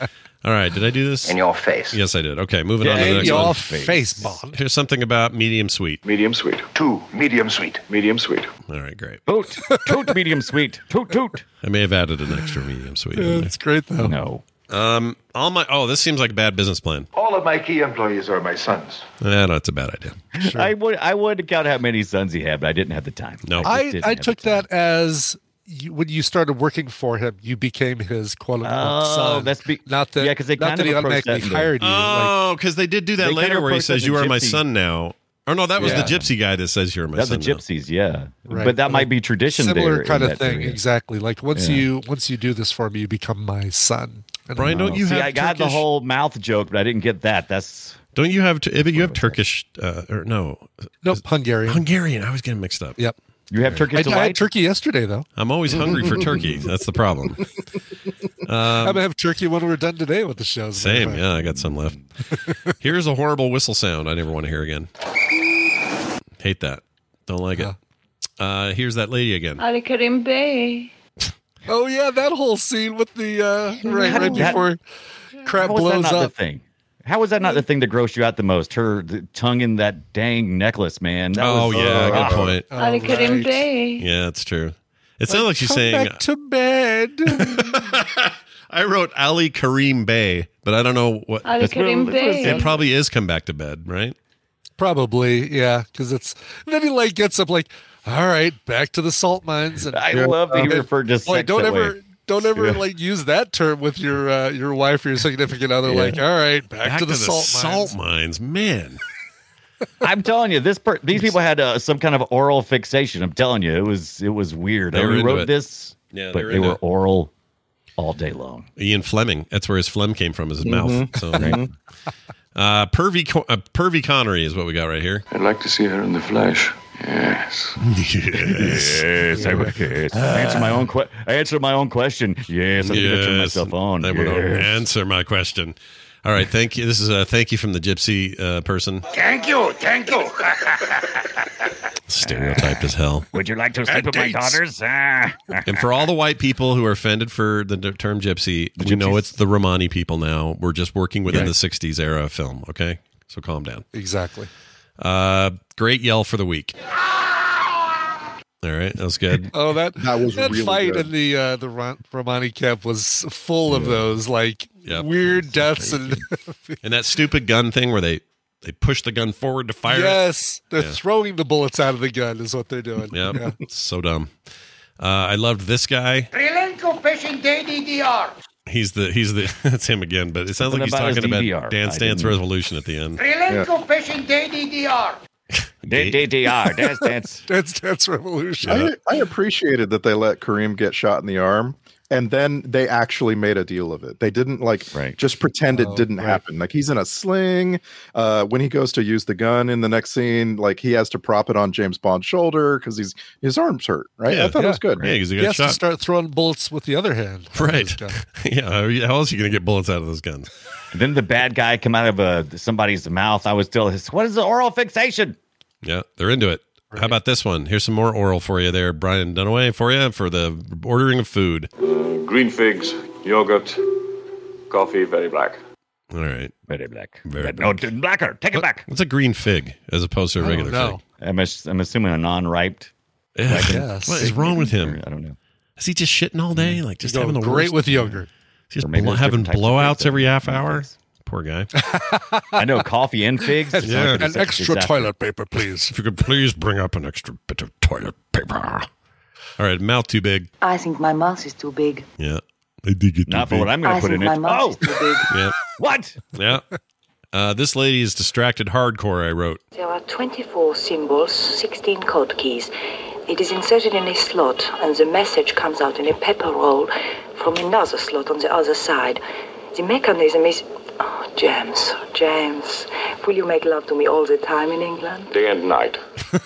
All right, did I do this? In your face. Yes, I did. Okay, moving on to the In next your one. face, Bond. Here's something about medium sweet. Medium sweet. Two. Medium sweet. Medium sweet. All right, great. Toot, toot, medium sweet. Toot, toot. I may have added an extra medium sweet. Yeah, in it's great, though. No. there. Um, all my oh, this seems like a bad business plan. All of my key employees are my sons. Eh, no, it's a bad idea. Sure. I would I would count how many sons he had, but I didn't have the time. No. just I, didn't I have took the time. that as you, when you started working for him, you became his quote unquote Oh, son. that's be- not that, yeah, 'cause they not kind that of he approached automatically that in the- hired you. like, Oh, because they did do that They later kinda where he approached that says, in "You are my Gypsy. son now." Or no, that was Yeah. the gypsy guy that says you're my That's the son. now. gypsies, yeah. Right. But that Like, might be tradition similar there in kind of that thing, area. exactly. Like once Yeah. you once you do this for me, you become my son. And Brian, I'm- don't you See, have I got the Turkish- whole mouth joke, but I didn't get that. That's Don't you have? But you have Turkish uh, or no? Nope, Hungarian. Hungarian. I was getting mixed up. Yep. you have Turkish I, I delight. had turkey yesterday, though. I'm always hungry for turkey. That's the problem. I'm gonna have turkey when we're done today with the show. as a matter of Same. fact. Yeah, I got some left. Here's a horrible whistle sound I never want to hear again. Hate that. Don't like it. Uh, here's that lady again. Ali Karim Bey. Oh yeah, that whole scene with the uh, right, How right did that- before crap How was that blows not the up. thing? How was that not the thing that grossed you out the most? Her the tongue in that dang necklace, man. That Oh was, yeah, uh, good point. Ali Karim right. Bey. Yeah, it's true. It sounds like she's Come saying. back to bed. I wrote Ali Karim Bey, but I don't know what. Ali That's Karim really- that's Bey. It probably is come back to bed, right? Probably, yeah, because it's. And then he like gets up, like, all right, back to the salt mines. And I love that he referred to sex Boy, don't that ever, way. don't ever Yeah. like use that term with your uh, your wife or your significant other. Yeah. Like, all right, back, Back to the salt mines. mines, man. I'm telling you, this per- these people had uh, some kind of oral fixation. I'm telling you, it was it was weird. They I were only into wrote it. this, Yeah, they but were they into were it. oral all day long. Ian Fleming. That's where his phlegm came from, is his mouth. So, Right. uh, pervy, Co- uh, pervy Connery is what we got right here. I'd like to see her in the flesh. Yes. Yes, I, yes. I answered my own que- I answered my own question. Yes, I'm gonna turn myself on. I want to Yes. answer my question. All right, thank you. This is a thank you from the gypsy uh, person. Thank you, thank you. Stereotyped as hell. Would you like to sleep with my daughters? Ah. And for all the white people who are offended for the d- term gypsy, we know gypsies. it's the Romani people now. We're just working within Yeah. the sixties era of film, okay? So calm down. Exactly. Uh, great yell for the week. All right, that was good. Oh, that That was that really fight good. in the uh, the Ron- Romani camp was full of those like Yep. weird deaths and And that stupid gun thing where they, they push the gun forward to fire it. yes, they're Yeah. throwing the bullets out of the gun is what they're doing. Yep. Yeah. It's so dumb. Uh, I loved this guy. Relenko fishing D D R. He's the he's the that's him again, but it sounds Something like he's about his talking about D V R. Dance I Dance didn't- Revolution at the end. Relenko fishing D D R. D D D R, dance, dance. Dance Dance Revolution. Yeah. I, I appreciated that they let Kareem get shot in the arm, and then they actually made a deal of it. They didn't like Right. just pretend it Oh, didn't right. happen. Like he's in a sling. Uh, when he goes to use the gun in the next scene, like he has to prop it on James Bond's shoulder because he's his arm's hurt. Right? Yeah. I thought it was good. Yeah, because he He got has to shot. start throwing bullets with the other hand. Right. This guy. Yeah, how else are you going to get bullets out of those guns? Then the bad guy come out of uh, somebody's mouth. I was still, what is the oral fixation? Yeah, they're into it. How about this one? Here's some more oral for you there, Brian Dunaway, for you for the ordering of food. Green figs, yogurt, coffee, very black. All right. Very black. Very No, t- blacker. Take it back. What's a green fig as opposed to a I don't regular know. I'm, ass- I'm assuming a non-riped. fig? Yeah. Yes. What is wrong with him? I don't know. Is he just shitting all day? Like just Go having the great worst? with yogurt. Just Or maybe blo- there's having different types of blowouts figs every that- half hour? Poor guy. I know coffee and figs. It's Yeah. like An it's- extra it's after- toilet paper, please. If you could please bring up an extra bit of toilet paper. All right, mouth too big. I think my mouth is too big. Yeah. I dig it. Not for what I'm going I to put think in my it. mouth Oh, is too big. Yeah. what? Yeah. Uh, this lady is distracted hardcore, I wrote. There are twenty-four symbols, sixteen code keys. It is inserted in a slot, and the message comes out in a paper roll from another slot on the other side. The mechanism is... Oh, James, James, will you make love to me all the time in England? Day and night.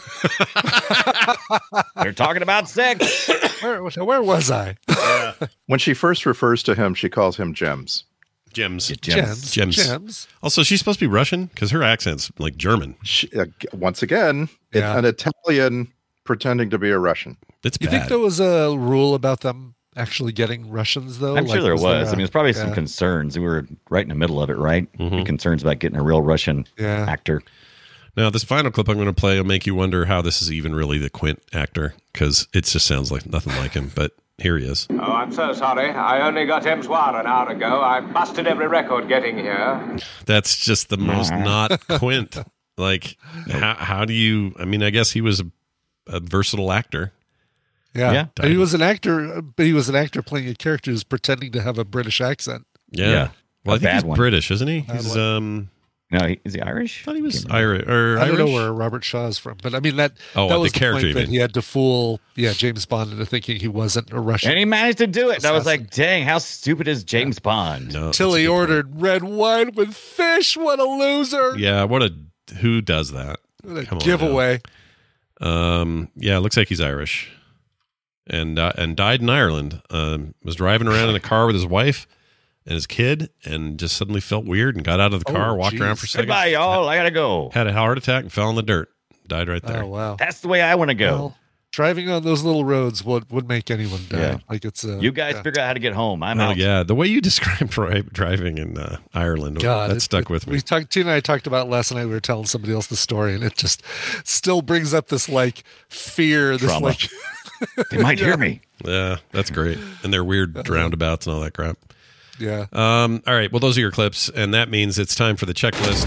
They're talking about sex. Where, where was I? When she first refers to him, she calls him Gems. Gems. Gems. Gems. Gems. Also, she's supposed to be Russian because her accent's like German. She, uh, once again, Yeah. an Italian pretending to be a Russian. It's You bad. think there was a rule about them actually getting Russians though? I'm Like, sure there was. was. There, I mean, there's probably some yeah. concerns. We were right in the middle of it, right? Mhm. Concerns about getting a real Russian Yeah. actor. Now, this final clip I'm going to play will make you wonder how this is even really the Quint actor, because it just sounds like nothing like him. But here he is. Oh, I'm so sorry. I only got Emswar an hour ago. I busted every record getting here. That's just the most not Quint. Like, how, how do you? I mean, I guess he was a, a versatile actor. Yeah. Yeah. And he was an actor, but he was an actor playing a character who's pretending to have a British accent. Yeah. Yeah. Well, A I think bad he's one. British, isn't he? Bad He's one. um. No, he, is he Irish? I thought he was Can't Irish. Or I don't Irish? know where Robert Shaw's from, but I mean that. Oh, that the was the, character, you point that mean. he had to fool, yeah, James Bond into thinking he wasn't a Russian. And he managed to do it. And I was Assassin. like, dang, how stupid is James Bond? No, Till that's he a good ordered red wine with fish. What a loser! point. Yeah. What a who does that? What a Come on giveaway. Um. Yeah. It looks like he's Irish, and uh, and died in Ireland. Um. Was driving around in a car with his wife and his kid, and just suddenly felt weird and got out of the car, Oh, walked geez. around for a second, Goodbye, y'all. I gotta go. had a heart attack, and fell in the dirt. Died right there. Oh wow! That's the way I want to go. Well, driving on those little roads would would make anyone die. Yeah. Like it's a You guys yeah. figure out how to get home. I'm Oh out. yeah, the way you described dri- driving in uh, Ireland, God, that it- stuck it- with me. We talked. Tina and I talked about it last night. We were telling somebody else the story, and it just still brings up this like fear. This Trauma. like They might hear me. Yeah, that's great. And their weird roundabouts and all that crap. yeah. Um, all right, well, those are your clips, and that means it's time for the checklist.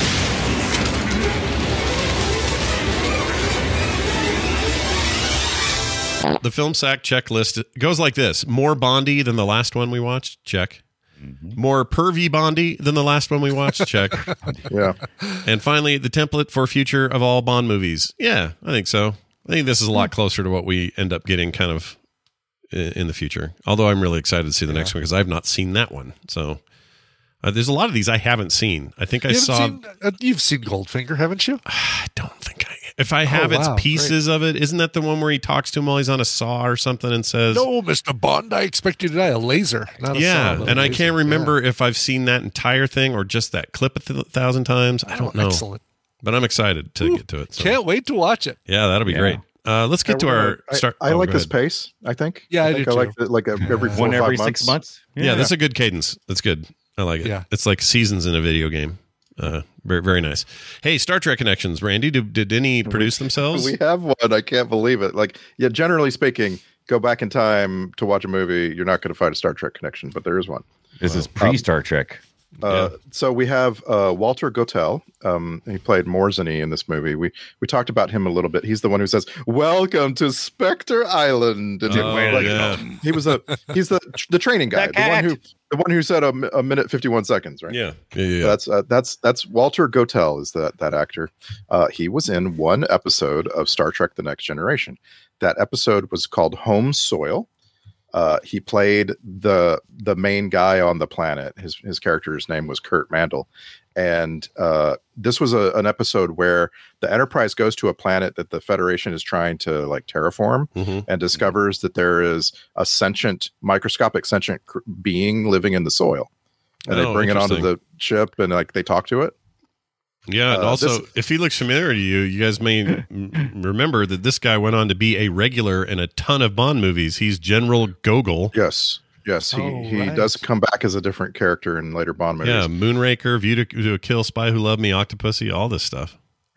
The Film Sack checklist goes like this: more Bondy than the last one we watched. Check. More pervy Bondy than the last one we watched. Check. Yeah. And finally, the template for future of all Bond movies. Yeah, I think so. I think this is a lot closer to what we end up getting kind of in, in the future. Although I'm really excited to see the next one because I've not seen that one. So uh, there's a lot of these I haven't seen. I think I You haven't saw. seen, uh, you've seen Goldfinger, haven't you? I don't think I. If I have, Oh, it's wow, pieces of it. Isn't that the one where he talks to him while he's on a saw or something and says, No, Mister Bond. I expect you to die. A laser, not a yeah, saw, but a and I laser. can't remember Yeah. if I've seen that entire thing or just that clip a th- thousand times. I don't Oh, know. Excellent. But I'm excited to Ooh, get to it. So. Can't wait to watch it. Yeah, that'll be Yeah. great. Uh, let's get to our I, start. I oh, like go this ahead. pace. I think. Yeah, I I think do I like too. it like a, every four One or five every months. six months. Yeah, that's a good cadence. That's good. I like it. Yeah. It's like seasons in a video game. Uh, very, very nice. Hey, Star Trek connections, Randy. Did, did any produce themselves? We have one. I can't believe it. Like, yeah, generally speaking, go back in time to watch a movie, you're not going to find a Star Trek connection, but there is one. This is pre Star Trek. Uh, Yeah. So we have uh, Walter Gotell. Um, he played Morzany in this movie. We we talked about him a little bit. He's the one who says, "Welcome to Spectre Island." And Oh, like, yeah. he was a he's the the training guy, The the one cat. who the one who said a, mi- a minute fifty one seconds, right? Yeah, yeah, yeah. That's uh, that's that's Walter Gotell is that that actor. Uh, he was in one episode of Star Trek: The Next Generation. That episode was called Home Soil. Uh, he played the the main guy on the planet. His his character's name was Kurt Mandel, and uh, this was a, an episode where the Enterprise goes to a planet that the Federation is trying to like terraform, Mhm. and discovers that there is a sentient, microscopic sentient cr- being living in the soil, and Oh, they bring it onto interesting. the ship, and like they talk to it. Yeah, and Uh, also, this- if he looks familiar to you, you guys may m- remember that this guy went on to be a regular in a ton of Bond movies. He's General Gogol. Yes, yes, he Oh, he right. does come back as a different character in later Bond movies. Yeah, Moonraker, View to, to a Kill, Spy Who Loved Me, Octopussy, all this stuff.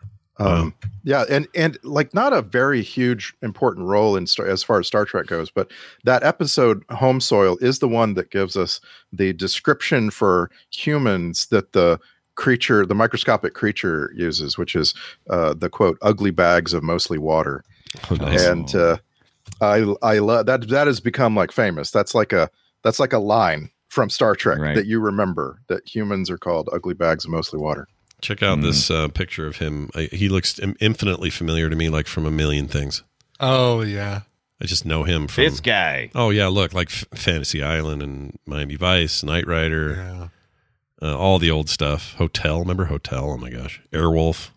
Um, yeah, and and like not a very huge important role in Star, as far as Star Trek goes, but that episode Home Soil is the one that gives us the description for humans that the creature, the microscopic creature uses, which is uh, the quote ugly bags of mostly water. Oh, nice. And uh, I I love that that has become like famous. That's like a that's like a line from Star Trek Right. that you remember, that humans are called ugly bags of mostly water. Check out Mm. this uh, picture of him. I, he looks im- infinitely familiar to me, like from a million things. Oh yeah. I just know him from. This guy. Oh yeah, look, like F- Fantasy Island and Miami Vice, Knight Rider, Yeah. uh, all the old stuff. Hotel, remember Hotel? Oh my gosh, Airwolf.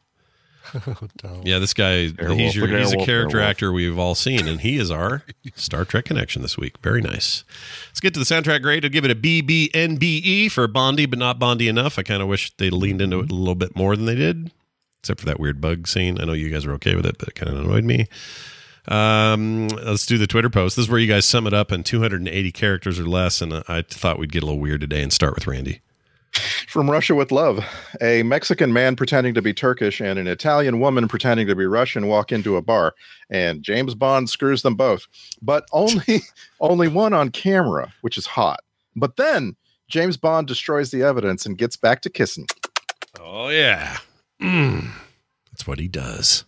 Hotel. Yeah, this guy, Airwolf, he's your, look at he's a Airwolf, character Airwolf. actor we've all seen, and he is our Star Trek connection this week. Very nice. Let's get to the soundtrack grade. I'll give it a B B N B E for Bondy, but not Bondy enough. I kind of wish they leaned into it a little bit more than they did, except for that weird bug scene. I know you guys are okay with it, but it kind of annoyed me. Um, let's do the Twitter post. This is where you guys sum it up in two hundred eighty characters or less, and I thought we'd get a little weird today and start with Randy. From Russia with Love, a Mexican man pretending to be Turkish and an Italian woman pretending to be Russian walk into a bar, and James Bond screws them both, but only only one on camera, which is hot. But then James Bond destroys the evidence and gets back to kissing. Oh, yeah. Mm. That's what he does.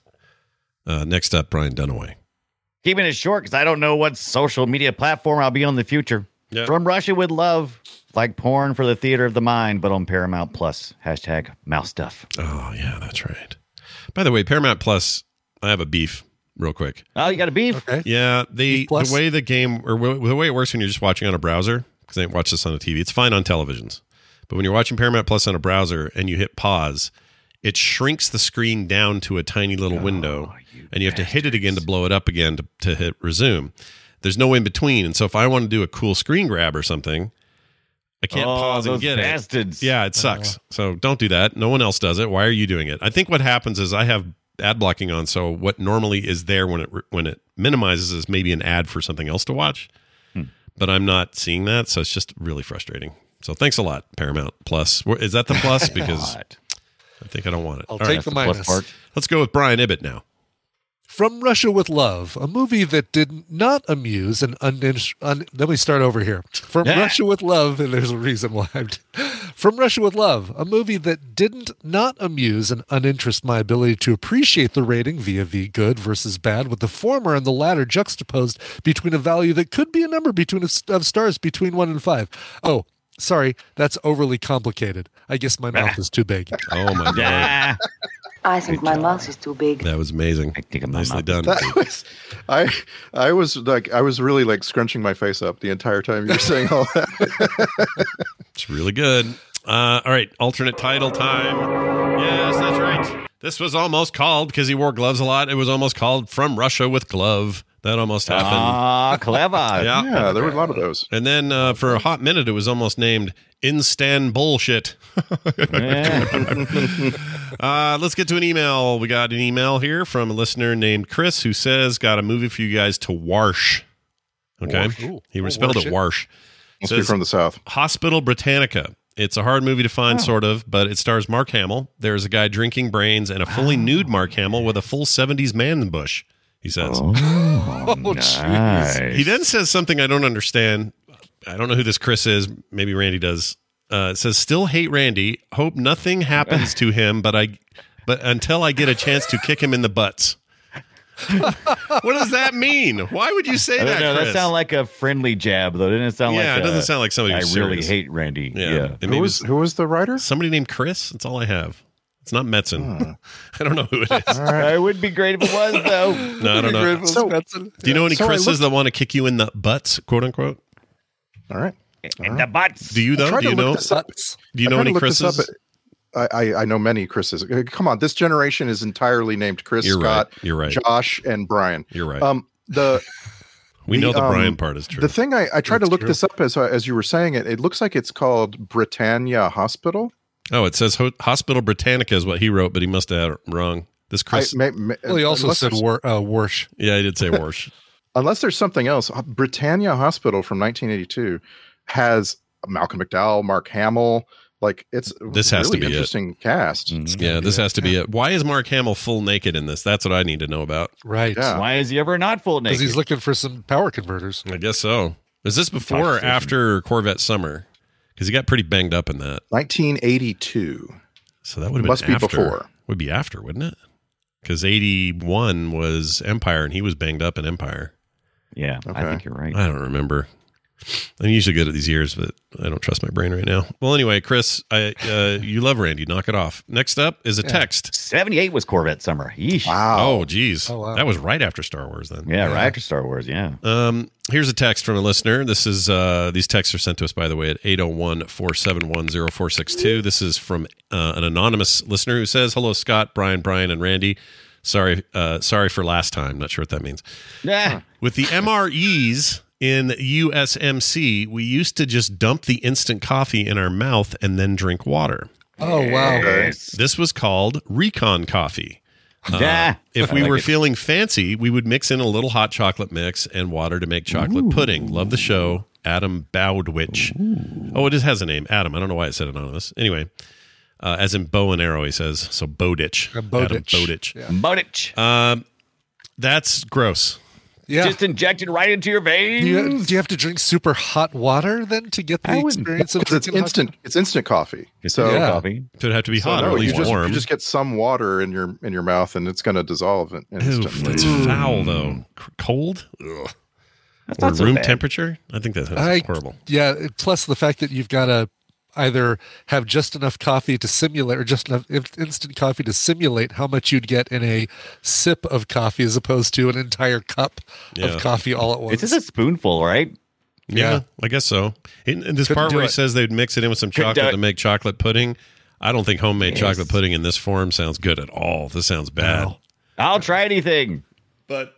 Uh, next up, Brian Dunaway. Keeping it short because I don't know what social media platform I'll be on in the future. Yep. From Russia with Love, like porn for the theater of the mind, but on Paramount Plus. Hashtag mouse stuff. Oh, yeah, that's right. By the way, Paramount Plus, I have a beef real quick. Oh, you got a beef? Okay. Yeah, the, the way the game, or w- the way it works when you're just watching on a browser, because I didn't watch this on the T V, it's fine on televisions. But when you're watching Paramount Plus on a browser and you hit pause, it shrinks the screen down to a tiny little oh, window, you and you have bastards. to hit it again to blow it up again to, to hit resume. There's no in between. And so if I want to do a cool screen grab or something, I can't oh, pause and get bastards. it. Yeah, it sucks. Oh. So don't do that. No one else does it. Why are you doing it? I think what happens is I have ad blocking on, so what normally is there when it when it minimizes is maybe an ad for something else to watch. Hmm. But I'm not seeing that, so it's just really frustrating. So thanks a lot, Paramount Plus. Is that the plus? Because I think I don't want it. I'll All take right, the, the minus. Part. Let's go with Brian Ibbett now. From Russia with Love, a movie that did not amuse and un- un- let me start over here. From yeah. Russia with Love, and there's a reason why. I'm From Russia with Love, a movie that didn't not amuse and uninterest my ability to appreciate the rating via the good versus bad, with the former and the latter juxtaposed between a value that could be a number between of stars between one and five. Oh, sorry, that's overly complicated. I guess my mouth is too big. Oh my god. I think Good my job. mouth is too big. That was amazing. I think I'm nicely done. That was, I, I was like, I was really like scrunching my face up the entire time you were saying all that. It's really good. Uh, all right, alternate title time. Yes, that's right. This was almost called, because he wore gloves a lot, it was almost called From Russia with Glove. That almost happened. Ah, clever. yeah. yeah, there were a lot of those. And then uh, for a hot minute, it was almost named Instan Bullshit. uh, let's get to an email. We got an email here from a listener named Chris who says, got a movie for you guys to warsh. Okay. Ooh, he we'll spelled warsh it warsh. Must be from the South. Hospital Britannica. It's a hard movie to find, oh. sort of, but it stars Mark Hamill. There's a guy drinking brains and a fully nude Mark Hamill with a full seventies man bush, he says. Oh, nice. He then says something I don't understand. I don't know who this Chris is. Maybe Randy does. Uh, it says, still hate Randy. Hope nothing happens to him, but I, but until I get a chance to kick him in the butts. What does that mean? Why would you say I that, know, Chris? That sound like a friendly jab, though. Didn't it sound yeah, like it doesn't a, sound like somebody who's I really serious. hate Randy. Yeah. yeah. It Who was, who was the writer? Somebody named Chris. That's all I have. It's not Metzen. Huh. I don't know who it is. Right. It would be great if it was, though. No, I don't know. So, do you know any so Chris's looked, that want to kick you in the butts, quote unquote? All right. All in right. the butts. Do you though? Do you know? Do you know any Chris's? I, I, I know many Chris's. Come on, this generation is entirely named Chris, You're Scott, right. You're right. Josh, and Brian. You're right. Um, the we the, know the um, Brian part is true. The thing I, I tried That's to look true. this up as as you were saying it. It looks like it's called Britannia Hospital. Oh, it says Ho- Hospital Britannica is what he wrote, but he must have had it wrong. This Chris. I, may, may, Well, he also said there's- war, uh, warsh. yeah, he did say Warsh. Unless there's something else, Britannia Hospital from nineteen eighty-two has Malcolm McDowell, Mark Hamill. Like it's This has really to be interesting cast. Mm, yeah, this has to be it. Why is Mark Hamill full naked in this? That's what I need to know about. Right. Yeah. Why is he ever not full naked? Because he's looking for some power converters. I guess so. Is this before or after Corvette Summer? Because he got pretty banged up in that. nineteen eighty-two. So that would have been Must be after. before. Would be after, wouldn't it? Because eighty-one was Empire, and he was banged up in Empire. Yeah, Okay. I think you're right. I don't remember. I'm usually good at these years, but I don't trust my brain right now. Well, anyway, Chris, I uh, you love Randy. Knock it off. Next up is a Yeah. text. seventy-eight was Corvette Summer. Yeesh. Wow. Oh, geez. Oh, wow. That was right after Star Wars then. Yeah, right after Star Wars, yeah. Um, here's a text from a listener. This is uh, these texts are sent to us, by the way, at eight oh one, four seven one, oh four six two. This is from uh, an anonymous listener who says, hello, Scott, Brian, Brian, and Randy. Sorry, uh, sorry for last time. Not sure what that means. Yeah. With the M R Es in U S M C, we used to just dump the instant coffee in our mouth and then drink water. Oh, wow. Yes. This was called Recon Coffee. Uh, Yeah. if I we like were it. feeling fancy, we would mix in a little hot chocolate mix and water to make chocolate pudding. Love the show. Adam Bowdwich. Oh, it is, has a name. Adam. I don't know why it said anonymous. Anyway, uh, as in bow and arrow, he says. So Bowditch. Uh, Bowditch. Adam Bowditch. Yeah. Bowditch. Um, that's gross. Yeah. Just injected right into your veins. do, you, do you have to drink super hot water then to get the I wouldn't- experience of Because it's drinking hot instant. It's instant coffee. Just So, Yeah. coffee. Does it have to be so hot no, or at you least just warm? you just get some water in your in your mouth, and it's going to dissolve it Oof, instantly. that's foul, though. C- Cold? Ugh. That's Or not so room bad. temperature? I think that sounds I- horrible. Yeah, plus the fact that you've got to either have just enough coffee to simulate or just enough in- instant coffee to simulate how much you'd get in a sip of coffee as opposed to an entire cup Yeah. of coffee all at once. It's just a spoonful, right? Yeah, Yeah. I guess so. In, in this Couldn't part do where he it. says they'd mix it in with some Couldn't do chocolate it. to make chocolate pudding, I don't think homemade Yes. chocolate pudding in this form sounds good at all. This sounds bad. No. I'll try anything. But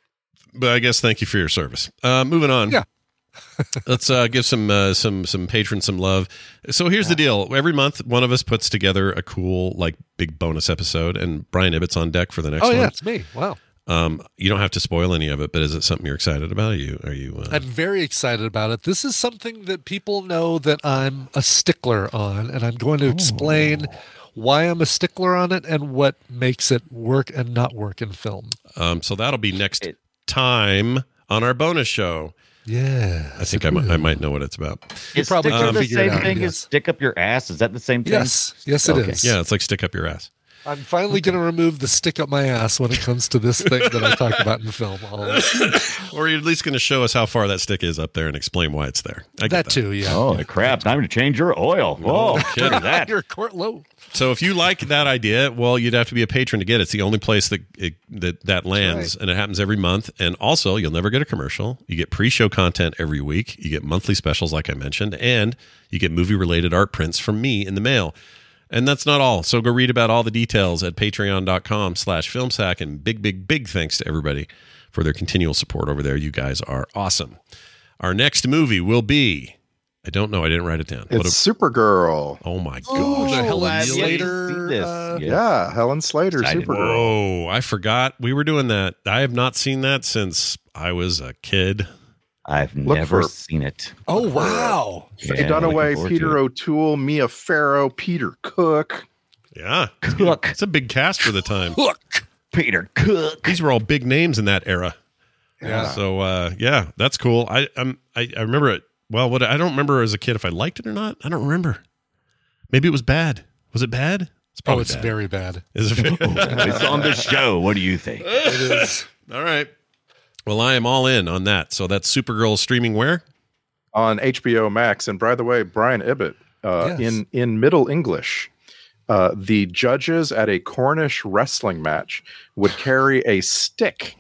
but I guess thank you for your service. Uh, moving on. Yeah. Let's uh, give some uh, some some patrons some love. So here's the deal: every month, one of us puts together a cool, like, big bonus episode, and Brian Ibbott's on deck for the next Oh one. yeah, it's me. Wow. Um, you don't have to spoil any of it, but is it something you're excited about? Are you are you? Uh, I'm very excited about it. This is something that people know that I'm a stickler on, and I'm going to explain why I'm a stickler on it and what makes it work and not work in film. um, so that'll be next time on our bonus show. Yeah. I think I might, I might know what it's about. Is probably sticker can the figure it same out, thing yes. as stick up your ass? Is that the same thing? Yes. Yes, it is. Okay. Yeah, it's like stick up your ass. I'm finally going to remove the stick up my ass when it comes to this thing that I talk about in film. I'll- Or you're at least going to show us how far that stick is up there and explain why it's there. I get that too, yeah. Oh, crap. Time to change your oil. Oh, kidding. look at that. Your court low. So if you like that idea, well, you'd have to be a patron to get it. It's the only place that it, that that lands, and it happens every month. And also, you'll never get a commercial. You get pre-show content every week. You get monthly specials, like I mentioned, and you get movie-related art prints from me in the mail. And that's not all. So go read about all the details at patreon.com slash filmsack. And big, big, big thanks to everybody for their continual support over there. You guys are awesome. Our next movie will be, I don't know, I didn't write it down. What It's Supergirl. a- oh my gosh. Oh, the Helen I've yet to Slater. see this. uh, Yeah. Yeah, Helen Slater, Excited. Supergirl. Whoa, I forgot we were doing that. I have not seen that since I was a kid. I've Look never for- seen it. Oh, wow. Faye Yeah, Dunaway, looking forward Peter to it. O'Toole, Mia Farrow, Peter Cook. Yeah. Cook. It's a big cast for the time. Look. Peter Cook. These were all big names in that era. Yeah. So uh, yeah, that's cool. I um I, I remember it. Well, what I don't remember as a kid if I liked it or not. I don't remember. Maybe it was bad. Was it bad? It's Oh, probably it's bad. very bad. Is it? It's on the show. What do you think? It is. All right. Well, I am all in on that. So that's Supergirl streaming where? On H B O Max. And by the way, Brian Ibbott, uh, Yes. in, in Middle English, uh, the judges at a Cornish wrestling match would carry a stick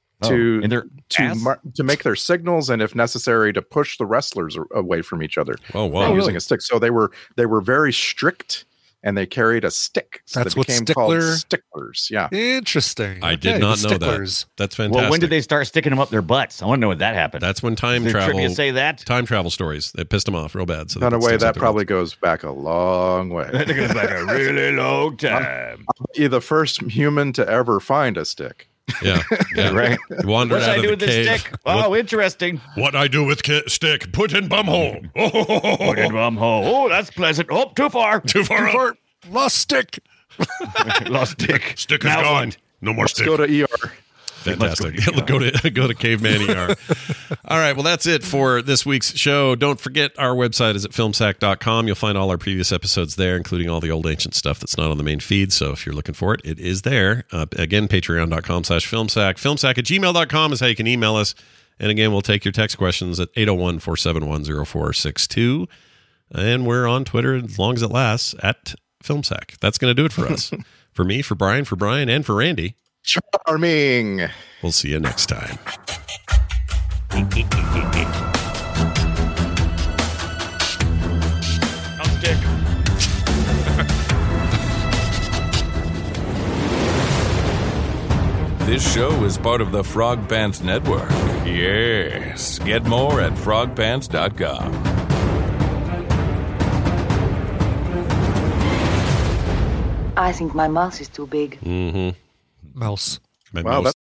to Oh, in their to ass? mar- to make their signals, and if necessary, to push the wrestlers a- away from each other. Oh by wow. using a stick. So they were they were very strict, and they carried a stick. So That's they what became stickler- called sticklers. Yeah. Interesting. I did Okay, not the know sticklers. that. That's fantastic. Well, when did they start sticking them up their butts? I want to know when that happened. That's when time Did travel. trivia say that? Time travel stories. They pissed them off real bad. So In a they way, stick that their probably goes back a long way. That goes back a really long time. You're the first human to ever find a stick. butts. Yeah. Yeah. Right. Wandered What should out I of do the with this cave. stick? Oh, interesting. What I do with ki- stick? Put in bumhole. Put it bum hole. Oh, that's pleasant. Oh, too far. Too far up. Or lost stick. Lost stick. Stick is Now gone. what? No more Let's stick. go to E R. Fantastic. Let's go to go to Caveman E R. All right. Well, that's it for this week's show. Don't forget our website is at filmsack dot com. You'll find all our previous episodes there, including all the old ancient stuff that's not on the main feed. So if you're looking for it, it is there. Uh, again, patreon.com slash filmsack. Filmsack at gmail dot com is how you can email us. And again, we'll take your text questions at eight oh one, four seven one, oh four six two. And we're on Twitter as long as it lasts at Filmsack. That's going to do it for us. For me, for Brian, for Brian, and for Randy. Charming. We'll see you next time. This show is part of the Frog Pants Network. Yes. Get more at frog pants dot com. I think my mouth is too big. Mm-hmm. mouse. My Wow, mouse.